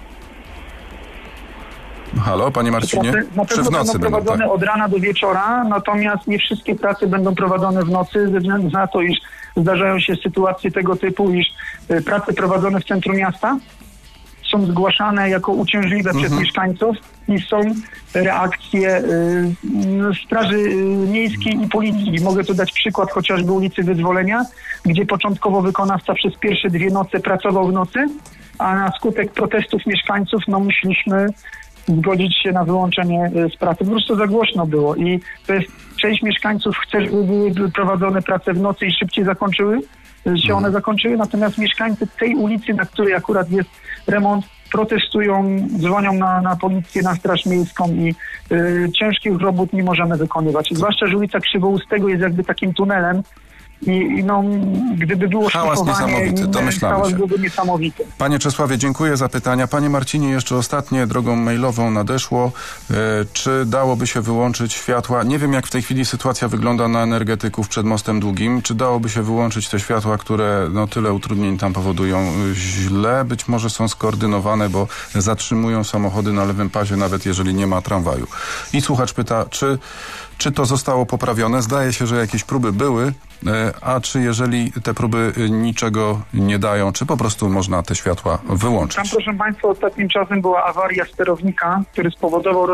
Halo, Panie Marcinie? Na pewno będą prowadzone od rana do wieczora, natomiast nie wszystkie prace będą prowadzone w nocy, ze względu na to, iż zdarzają się sytuacje tego typu, iż prace prowadzone w centrum miasta są zgłaszane jako uciążliwe przez mieszkańców i są reakcje Straży Miejskiej i Policji. Mogę tu dać przykład chociażby ulicy Wyzwolenia, gdzie początkowo wykonawca przez pierwsze 2 noce pracował w nocy, a na skutek protestów mieszkańców musieliśmy zgodzić się na wyłączenie z pracy. Po prostu za głośno było i to jest, część mieszkańców chce, żeby były prowadzone prace w nocy i szybciej zakończyły, się one zakończyły, natomiast mieszkańcy tej ulicy, na której akurat jest remont, protestują, dzwonią na policję, na Straż Miejską i ciężkich robót nie możemy wykonywać. Zwłaszcza, że ulica Krzywoustego jest jakby takim tunelem i no, gdyby było hałas niesamowity, domyślamy hałas się. byłby niesamowity. Panie Czesławie, dziękuję za pytania. Panie Marcinie, jeszcze ostatnie drogą mailową nadeszło. Czy dałoby się wyłączyć światła? Nie wiem, jak w tej chwili sytuacja wygląda na energetyków przed Mostem Długim. Czy dałoby się wyłączyć te światła, które no, tyle utrudnień tam powodują? Źle być może są skoordynowane, bo zatrzymują samochody na lewym pasie, nawet jeżeli nie ma tramwaju. I słuchacz pyta, czy to zostało poprawione? Zdaje się, że jakieś próby były, a czy jeżeli te próby niczego nie dają, czy po prostu można te światła wyłączyć? Tam, proszę Państwa, ostatnim czasem była awaria sterownika, który spowodował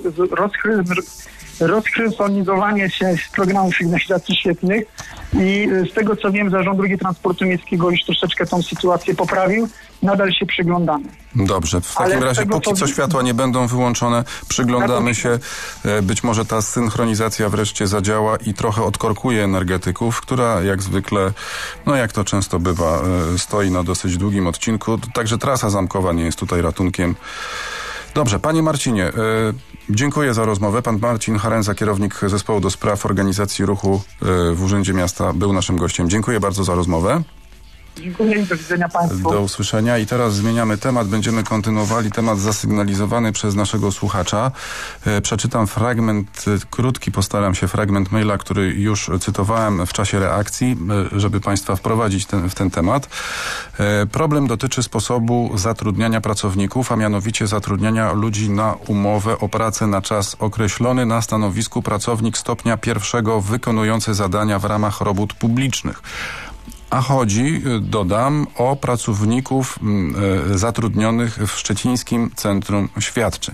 rozchrysonizowanie się z programu sygnalizacji świetlnych i z tego co wiem, Zarząd Drogi Transportu Miejskiego już troszeczkę tą sytuację poprawił. Nadal się przyglądamy. Dobrze, w takim razie póki co światła nie będą wyłączone, przyglądamy się. Być może ta synchronizacja wreszcie zadziała i trochę odkorkuje energetyków, która jak zwykle, no jak to często bywa, stoi na dosyć długim odcinku. Także trasa zamkowa nie jest tutaj ratunkiem. Dobrze, panie Marcinie, dziękuję za rozmowę. Pan Marcin Harenza, kierownik Zespołu do Spraw Organizacji Ruchu w Urzędzie Miasta, był naszym gościem. Dziękuję bardzo za rozmowę. Dziękuję i do widzenia Państwu. Do usłyszenia. I teraz zmieniamy temat. Będziemy kontynuowali temat zasygnalizowany przez naszego słuchacza. Przeczytam fragment, krótki, postaram się, fragment maila, który już cytowałem w czasie reakcji, żeby Państwa wprowadzić w ten temat. Problem dotyczy sposobu zatrudniania pracowników, a mianowicie zatrudniania ludzi na umowę o pracę na czas określony na stanowisku pracownik stopnia pierwszego wykonujący zadania w ramach robót publicznych. A chodzi, dodam, o pracowników zatrudnionych w Szczecińskim Centrum Świadczeń.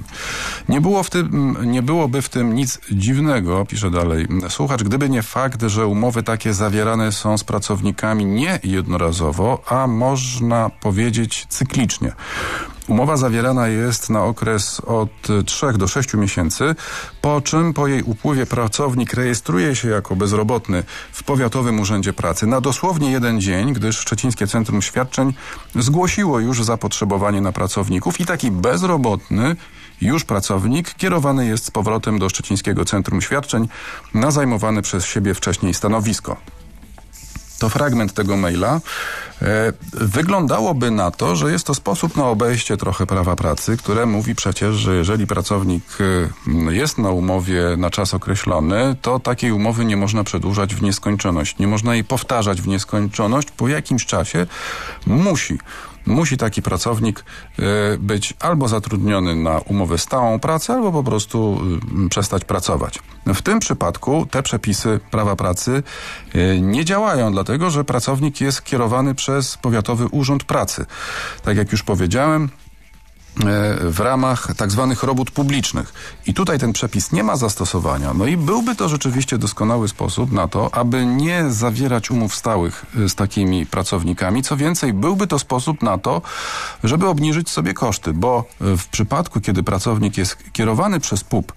Nie byłoby w tym nic dziwnego, pisze dalej słuchacz, gdyby nie fakt, że umowy takie zawierane są z pracownikami nie jednorazowo, a można powiedzieć cyklicznie. Umowa zawierana jest na okres od 3 do 6 miesięcy, po czym po jej upływie pracownik rejestruje się jako bezrobotny w Powiatowym Urzędzie Pracy na dosłownie 1 dzień, gdyż Szczecińskie Centrum Świadczeń zgłosiło już zapotrzebowanie na pracowników i taki bezrobotny już pracownik kierowany jest z powrotem do Szczecińskiego Centrum Świadczeń na zajmowane przez siebie wcześniej stanowisko. To fragment tego maila. Wyglądałoby na to, że jest to sposób na obejście trochę prawa pracy, które mówi przecież, że jeżeli pracownik jest na umowie na czas określony, to takiej umowy nie można przedłużać w nieskończoność. Nie można jej powtarzać w nieskończoność. Po jakimś czasie musi taki pracownik być albo zatrudniony na umowę stałą pracę, albo po prostu przestać pracować. W tym przypadku te przepisy prawa pracy nie działają, dlatego że pracownik jest kierowany przez Powiatowy Urząd Pracy. Tak jak już powiedziałem, w ramach tak zwanych robót publicznych. I tutaj ten przepis nie ma zastosowania. No i byłby to rzeczywiście doskonały sposób na to, aby nie zawierać umów stałych z takimi pracownikami. Co więcej, byłby to sposób na to, żeby obniżyć sobie koszty, bo w przypadku, kiedy pracownik jest kierowany przez PUP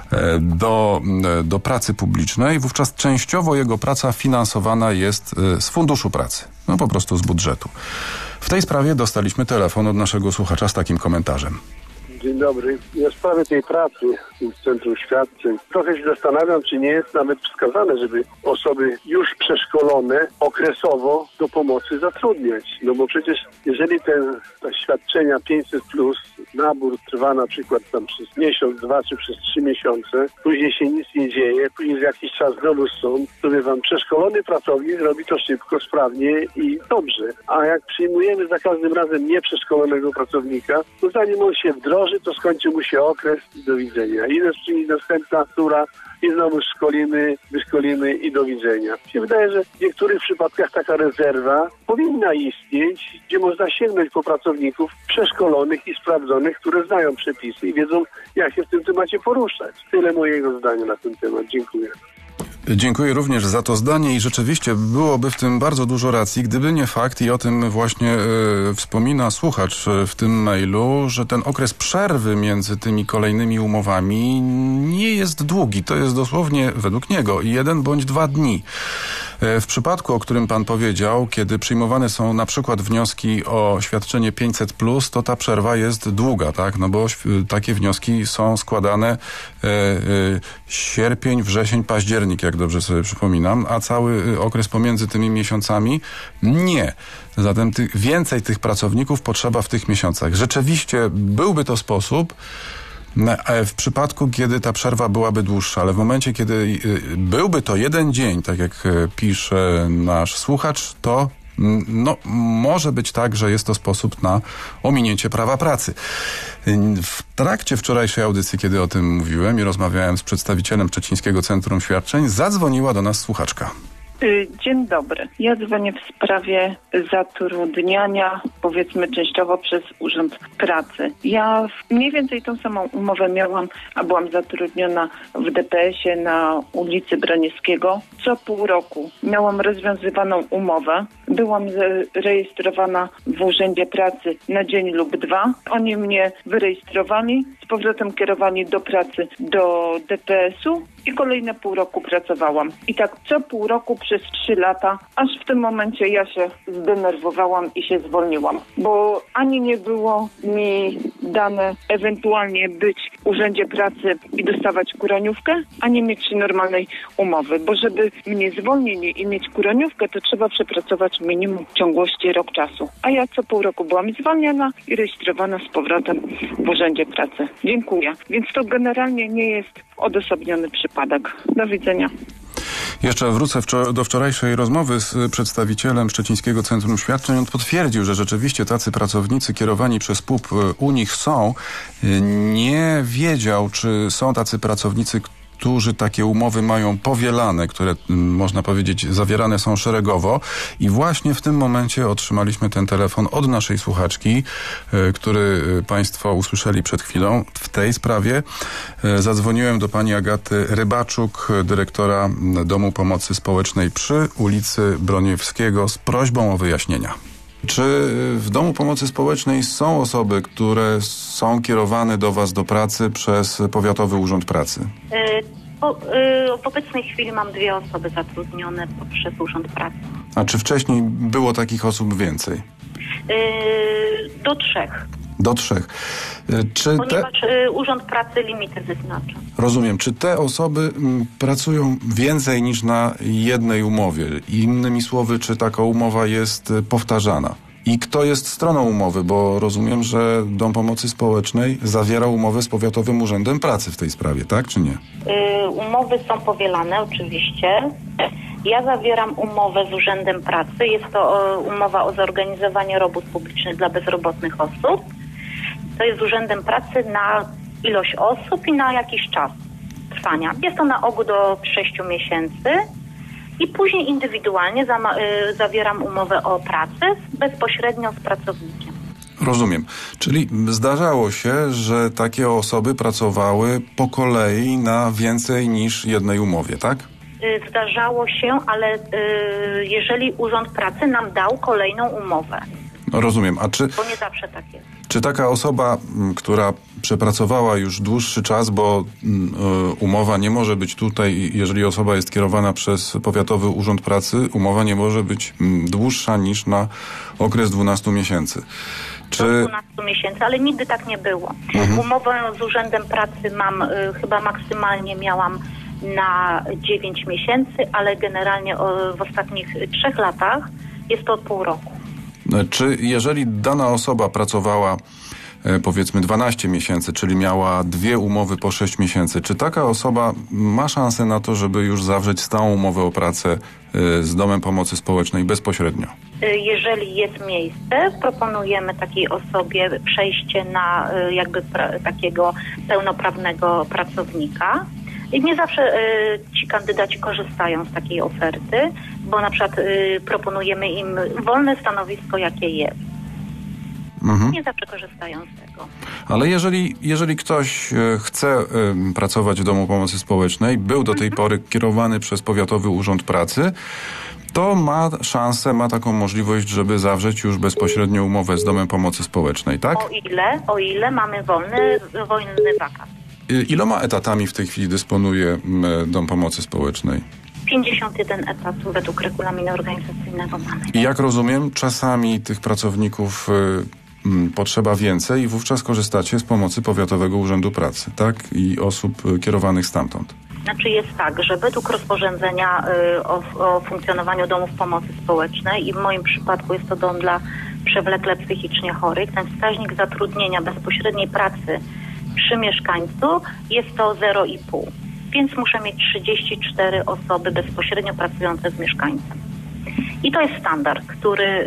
do pracy publicznej, wówczas częściowo jego praca finansowana jest z Funduszu Pracy. No po prostu z budżetu. W tej sprawie dostaliśmy telefon od naszego słuchacza z takim komentarzem. Dzień dobry. Ja w sprawie tej pracy w Centrum Świadczeń trochę się zastanawiam, czy nie jest nawet wskazane, żeby osoby już przeszkolone okresowo do pomocy zatrudniać. No bo przecież jeżeli te świadczenia 500+, nabór trwa na przykład tam przez miesiąc, 2 czy przez 3 miesiące, później się nic nie dzieje, później za jakiś czas znowu są, to wie wam, przeszkolony pracownik robi to szybko, sprawnie i dobrze. A jak przyjmujemy za każdym razem nieprzeszkolonego pracownika, to zanim on się wdroży, to skończy mu się okres i do widzenia. I przyjdzie następna tura i znowu wyszkolimy i do widzenia. Mi się wydaje, że w niektórych przypadkach taka rezerwa powinna istnieć, gdzie można sięgnąć po pracowników przeszkolonych i sprawdzonych, które znają przepisy i wiedzą, jak się w tym temacie poruszać. Tyle mojego zdania na ten temat. Dziękuję. Dziękuję również za to zdanie i rzeczywiście byłoby w tym bardzo dużo racji, gdyby nie fakt, i o tym właśnie wspomina słuchacz w tym mailu, że ten okres przerwy między tymi kolejnymi umowami nie jest długi. To jest dosłownie według niego 1 bądź 2 dni. W przypadku, o którym pan powiedział, kiedy przyjmowane są na przykład wnioski o świadczenie 500+, to ta przerwa jest długa, tak? No bo takie wnioski są składane sierpień, wrzesień, październik, jak dobrze sobie przypominam, a cały okres pomiędzy tymi miesiącami nie. Zatem więcej tych pracowników potrzeba w tych miesiącach. Rzeczywiście byłby to sposób, w przypadku, kiedy ta przerwa byłaby dłuższa, ale w momencie, kiedy byłby to jeden dzień, tak jak pisze nasz słuchacz, to może być tak, że jest to sposób na ominięcie prawa pracy. W trakcie wczorajszej audycji, kiedy o tym mówiłem i rozmawiałem z przedstawicielem Szczecińskiego Centrum Świadczeń, zadzwoniła do nas słuchaczka. Dzień dobry. Ja dzwonię w sprawie zatrudniania, powiedzmy częściowo przez Urząd Pracy. Ja mniej więcej tą samą umowę miałam, a byłam zatrudniona w DPS-ie na ulicy Broniewskiego. Co pół roku miałam rozwiązywaną umowę. Byłam zarejestrowana w Urzędzie Pracy na dzień lub dwa. Oni mnie wyrejestrowali, z powrotem kierowali do pracy do DPS-u i kolejne pół roku pracowałam. I tak co pół roku przez 3 lata, aż w tym momencie ja się zdenerwowałam i się zwolniłam. Bo ani nie było mi dane ewentualnie być w Urzędzie Pracy i dostawać kuraniówkę, ani mieć normalnej umowy. Bo żeby mnie zwolnili i mieć kuraniówkę, to trzeba przepracować minimum w ciągłości rok czasu. A ja co pół roku byłam zwalniana i rejestrowana z powrotem w Urzędzie Pracy. Dziękuję. Więc to generalnie nie jest odosobniony przypadek. Do widzenia. Jeszcze wrócę do wczorajszej rozmowy z przedstawicielem Szczecińskiego Centrum Świadczeń. On potwierdził, że rzeczywiście tacy pracownicy kierowani przez PUP u nich są. Nie wiedział, czy są tacy pracownicy, którzy takie umowy mają powielane, które, można powiedzieć, zawierane są szeregowo. I właśnie w tym momencie otrzymaliśmy ten telefon od naszej słuchaczki, który państwo usłyszeli przed chwilą. W tej sprawie zadzwoniłem do pani Agaty Rybaczuk, dyrektora Domu Pomocy Społecznej przy ulicy Broniewskiego z prośbą o wyjaśnienia. Czy w Domu Pomocy Społecznej są osoby, które są kierowane do was do pracy przez Powiatowy Urząd Pracy? W obecnej chwili mam 2 osoby zatrudnione przez Urząd Pracy. A czy wcześniej było takich osób więcej? Do 3. Do 3. Ponieważ Urząd Pracy limity wyznacza. Rozumiem. Czy te osoby pracują więcej niż na jednej umowie? Innymi słowy, czy taka umowa jest powtarzana? I kto jest stroną umowy? Bo rozumiem, że Dom Pomocy Społecznej zawiera umowę z Powiatowym Urzędem Pracy w tej sprawie, tak czy nie? Umowy są powielane oczywiście. Ja zawieram umowę z Urzędem Pracy. Jest to umowa o zorganizowanie robót publicznych dla bezrobotnych osób. To jest z Urzędem Pracy na ilość osób i na jakiś czas trwania. Jest to na ogół do 6 miesięcy. I później indywidualnie zawieram umowę o pracę bezpośrednio z pracownikiem. Rozumiem. Czyli zdarzało się, że takie osoby pracowały po kolei na więcej niż jednej umowie, tak? Zdarzało się, ale jeżeli Urząd Pracy nam dał kolejną umowę. Rozumiem. A czy... Bo nie zawsze tak jest. Czy taka osoba, która przepracowała już dłuższy czas, bo umowa nie może być tutaj, jeżeli osoba jest kierowana przez Powiatowy Urząd Pracy, umowa nie może być dłuższa niż na okres 12 miesięcy. Do 12 miesięcy, ale nigdy tak nie było. Umowę z Urzędem Pracy mam, chyba maksymalnie miałam na 9 miesięcy, ale generalnie w ostatnich 3 latach jest to od pół roku. Czy jeżeli dana osoba pracowała powiedzmy 12 miesięcy, czyli miała 2 umowy po 6 miesięcy, czy taka osoba ma szansę na to, żeby już zawrzeć stałą umowę o pracę z Domem Pomocy Społecznej bezpośrednio? Jeżeli jest miejsce, proponujemy takiej osobie przejście na takiego pełnoprawnego pracownika. I nie zawsze ci kandydaci korzystają z takiej oferty, bo na przykład proponujemy im wolne stanowisko, jakie jest. Nie zawsze korzystają z tego. Ale jeżeli ktoś chce pracować w Domu Pomocy Społecznej, był do tej pory kierowany przez Powiatowy Urząd Pracy, to ma szansę, ma taką możliwość, żeby zawrzeć już bezpośrednio umowę z Domem Pomocy Społecznej, tak? O ile mamy wolny wakat. Iloma etatami w tej chwili dysponuje Dom Pomocy Społecznej? 51 etatów według regulaminu organizacyjnego mamy. I jak rozumiem, czasami tych pracowników potrzeba więcej i wówczas korzystacie z pomocy Powiatowego Urzędu Pracy, tak? I osób kierowanych stamtąd. Znaczy jest tak, że według rozporządzenia o funkcjonowaniu domów pomocy społecznej i w moim przypadku jest to dom dla przewlekle psychicznie chorych, ten wskaźnik zatrudnienia bezpośredniej pracy przy mieszkańcu jest to 0,5. Więc muszę mieć 34 osoby bezpośrednio pracujące z mieszkańcem. I to jest standard, który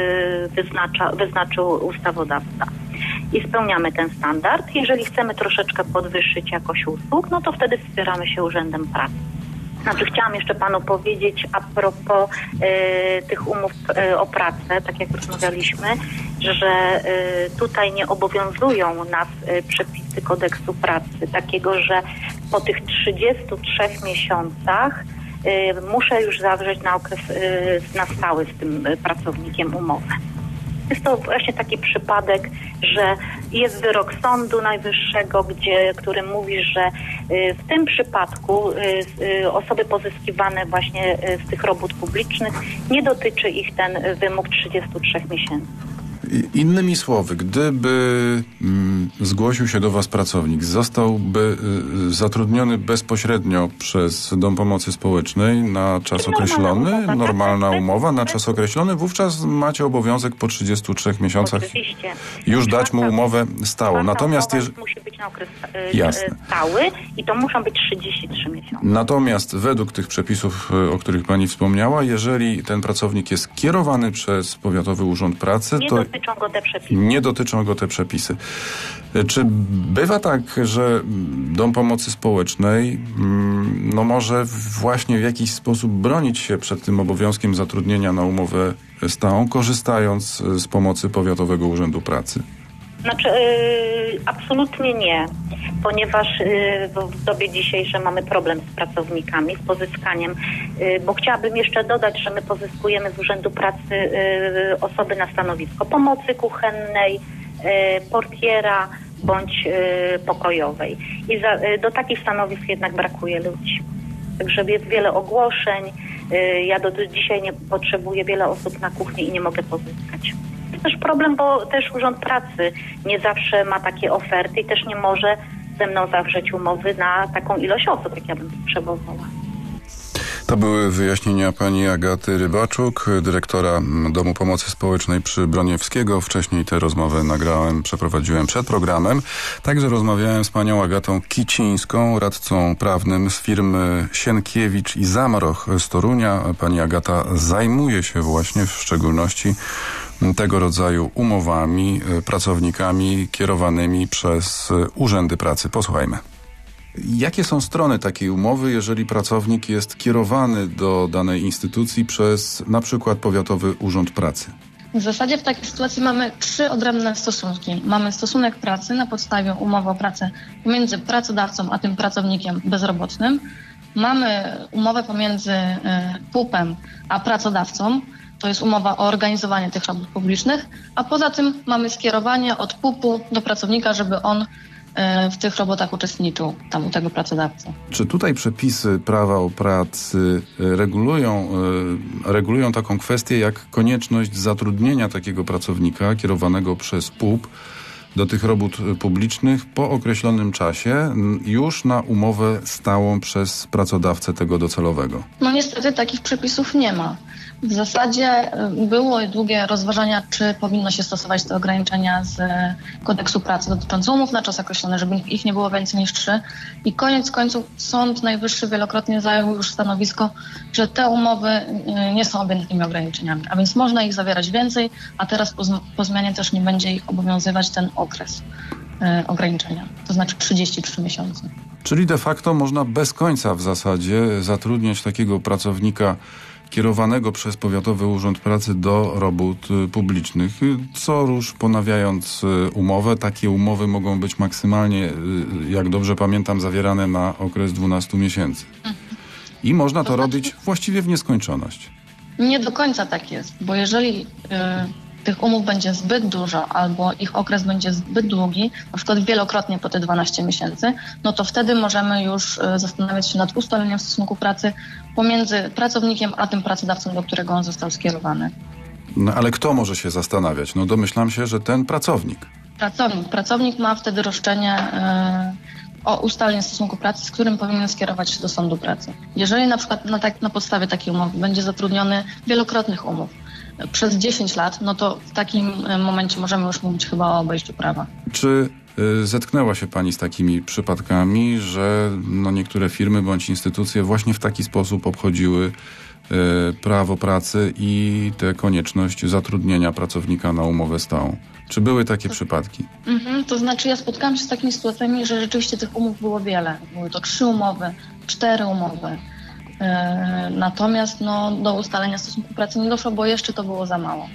wyznaczył ustawodawca. I spełniamy ten standard. Jeżeli chcemy troszeczkę podwyższyć jakość usług, no to wtedy wspieramy się Urzędem Pracy. Znaczy chciałam jeszcze panu powiedzieć a propos tych umów o pracę, tak jak rozmawialiśmy, że tutaj nie obowiązują nas przepisy kodeksu pracy, takiego, że po tych 33 miesiącach muszę już zawrzeć na okres na stałe z tym pracownikiem umowę. Jest to właśnie taki przypadek, że jest wyrok Sądu Najwyższego, który mówi, że w tym przypadku osoby pozyskiwane właśnie z tych robót publicznych nie dotyczy ich ten wymóg 33 miesięcy. Innymi słowy, gdyby zgłosił się do was pracownik, zostałby zatrudniony bezpośrednio przez Dom Pomocy Społecznej na czas określony, normalna umowa na czas określony, wówczas macie obowiązek po 33 miesiącach już dać mu umowę stałą. Natomiast musi być na okres stały i to muszą być 33 miesiące. Natomiast według tych przepisów, o których pani wspomniała, jeżeli ten pracownik jest kierowany przez Powiatowy Urząd Pracy, to nie dotyczą go te przepisy. Czy bywa tak, że Dom Pomocy Społecznej może właśnie w jakiś sposób bronić się przed tym obowiązkiem zatrudnienia na umowę stałą, korzystając z pomocy Powiatowego Urzędu Pracy? Znaczy absolutnie nie, ponieważ w dobie dzisiejszej mamy problem z pracownikami, z pozyskaniem, bo chciałabym jeszcze dodać, że my pozyskujemy z Urzędu Pracy osoby na stanowisko pomocy kuchennej, portiera bądź pokojowej. I do takich stanowisk jednak brakuje ludzi. Także jest wiele ogłoszeń, ja do dzisiaj nie potrzebuję wiele osób na kuchni i nie mogę pozyskać. Jest też problem, bo też Urząd Pracy nie zawsze ma takie oferty i też nie może ze mną zawrzeć umowy na taką ilość osób, jak ja bym potrzebowała. To były wyjaśnienia pani Agaty Rybaczuk, dyrektora Domu Pomocy Społecznej przy Broniewskiego. Wcześniej tę rozmowę przeprowadziłem przed programem. Także rozmawiałem z panią Agatą Kicińską, radcą prawnym z firmy Sienkiewicz i Zamroch z Torunia. Pani Agata zajmuje się właśnie w szczególności tego rodzaju umowami, pracownikami kierowanymi przez urzędy pracy. Posłuchajmy. Jakie są strony takiej umowy, jeżeli pracownik jest kierowany do danej instytucji przez na przykład Powiatowy Urząd Pracy? W zasadzie w takiej sytuacji mamy 3 odrębne stosunki. Mamy stosunek pracy na podstawie umowy o pracę pomiędzy pracodawcą a tym pracownikiem bezrobotnym. Mamy umowę pomiędzy PUP-em a pracodawcą. To jest umowa o organizowanie tych robót publicznych, a poza tym mamy skierowanie od PUP-u do pracownika, żeby on w tych robotach uczestniczył tam u tego pracodawcy. Czy tutaj przepisy prawa o pracy regulują taką kwestię jak konieczność zatrudnienia takiego pracownika kierowanego przez PUP do tych robót publicznych po określonym czasie już na umowę stałą przez pracodawcę tego docelowego? No niestety takich przepisów nie ma. W zasadzie było długie rozważania, czy powinno się stosować te ograniczenia z kodeksu pracy dotyczące umów na czas określony, żeby ich nie było więcej niż 3. I koniec końców Sąd Najwyższy wielokrotnie zajął już stanowisko, że te umowy nie są objęte tymi ograniczeniami, a więc można ich zawierać więcej, a teraz po zmianie też nie będzie ich obowiązywać ten okres ograniczenia, to znaczy 33 miesiące. Czyli de facto można bez końca w zasadzie zatrudniać takiego pracownika kierowanego przez Powiatowy Urząd Pracy do robót publicznych. Co rusz ponawiając umowę, takie umowy mogą być maksymalnie, jak dobrze pamiętam, zawierane na okres 12 miesięcy. I można to robić właściwie w nieskończoność. Nie do końca tak jest, bo jeżeli tych umów będzie zbyt dużo albo ich okres będzie zbyt długi, na przykład wielokrotnie po te 12 miesięcy, no to wtedy możemy już zastanawiać się nad ustaleniem stosunku pracy pomiędzy pracownikiem a tym pracodawcą, do którego on został skierowany. No ale kto może się zastanawiać? No domyślam się, że ten pracownik. Pracownik ma wtedy roszczenie o ustalenie stosunku pracy, z którym powinien skierować się do sądu pracy. Jeżeli na przykład na podstawie takiej umowy będzie zatrudniony wielokrotnych umów przez 10 lat, no to w takim momencie możemy już mówić chyba o obejściu prawa. Czy zetknęła się pani z takimi przypadkami, że niektóre firmy bądź instytucje właśnie w taki sposób obchodziły prawo pracy i tę konieczność zatrudnienia pracownika na umowę stałą? Czy były takie przypadki? To znaczy ja spotkałam się z takimi sytuacjami, że rzeczywiście tych umów było wiele. Były to 3 umowy, 4 umowy. Natomiast do ustalenia stosunku pracy nie doszło, bo jeszcze to było za mało.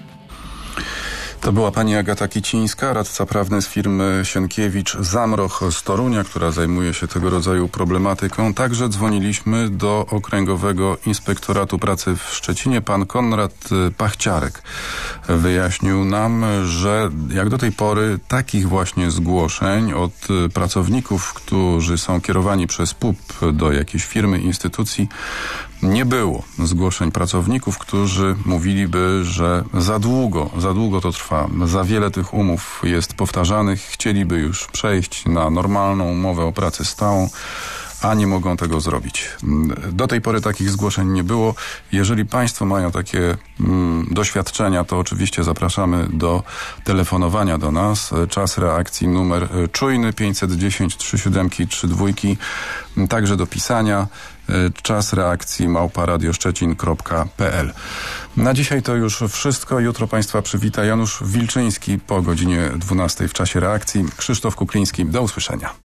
To była pani Agata Kicińska, radca prawny z firmy Sienkiewicz-Zamroch z Torunia, która zajmuje się tego rodzaju problematyką. Także dzwoniliśmy do Okręgowego Inspektoratu Pracy w Szczecinie. Pan Konrad Pachciarek wyjaśnił nam, że jak do tej pory takich właśnie zgłoszeń od pracowników, którzy są kierowani przez PUP do jakiejś firmy, instytucji, nie było zgłoszeń pracowników, którzy mówiliby, że za długo to trwa, za wiele tych umów jest powtarzanych, chcieliby już przejść na normalną umowę o pracę stałą, a nie mogą tego zrobić. Do tej pory takich zgłoszeń nie było. Jeżeli państwo mają takie doświadczenia, to oczywiście zapraszamy do telefonowania do nas. Czas reakcji numer czujny 510 3732, także do pisania. Czas reakcji @radioszczecin.pl. Na dzisiaj to już wszystko. Jutro państwa przywita Janusz Wilczyński po godzinie 12 w czasie reakcji. Krzysztof Kukliński. Do usłyszenia.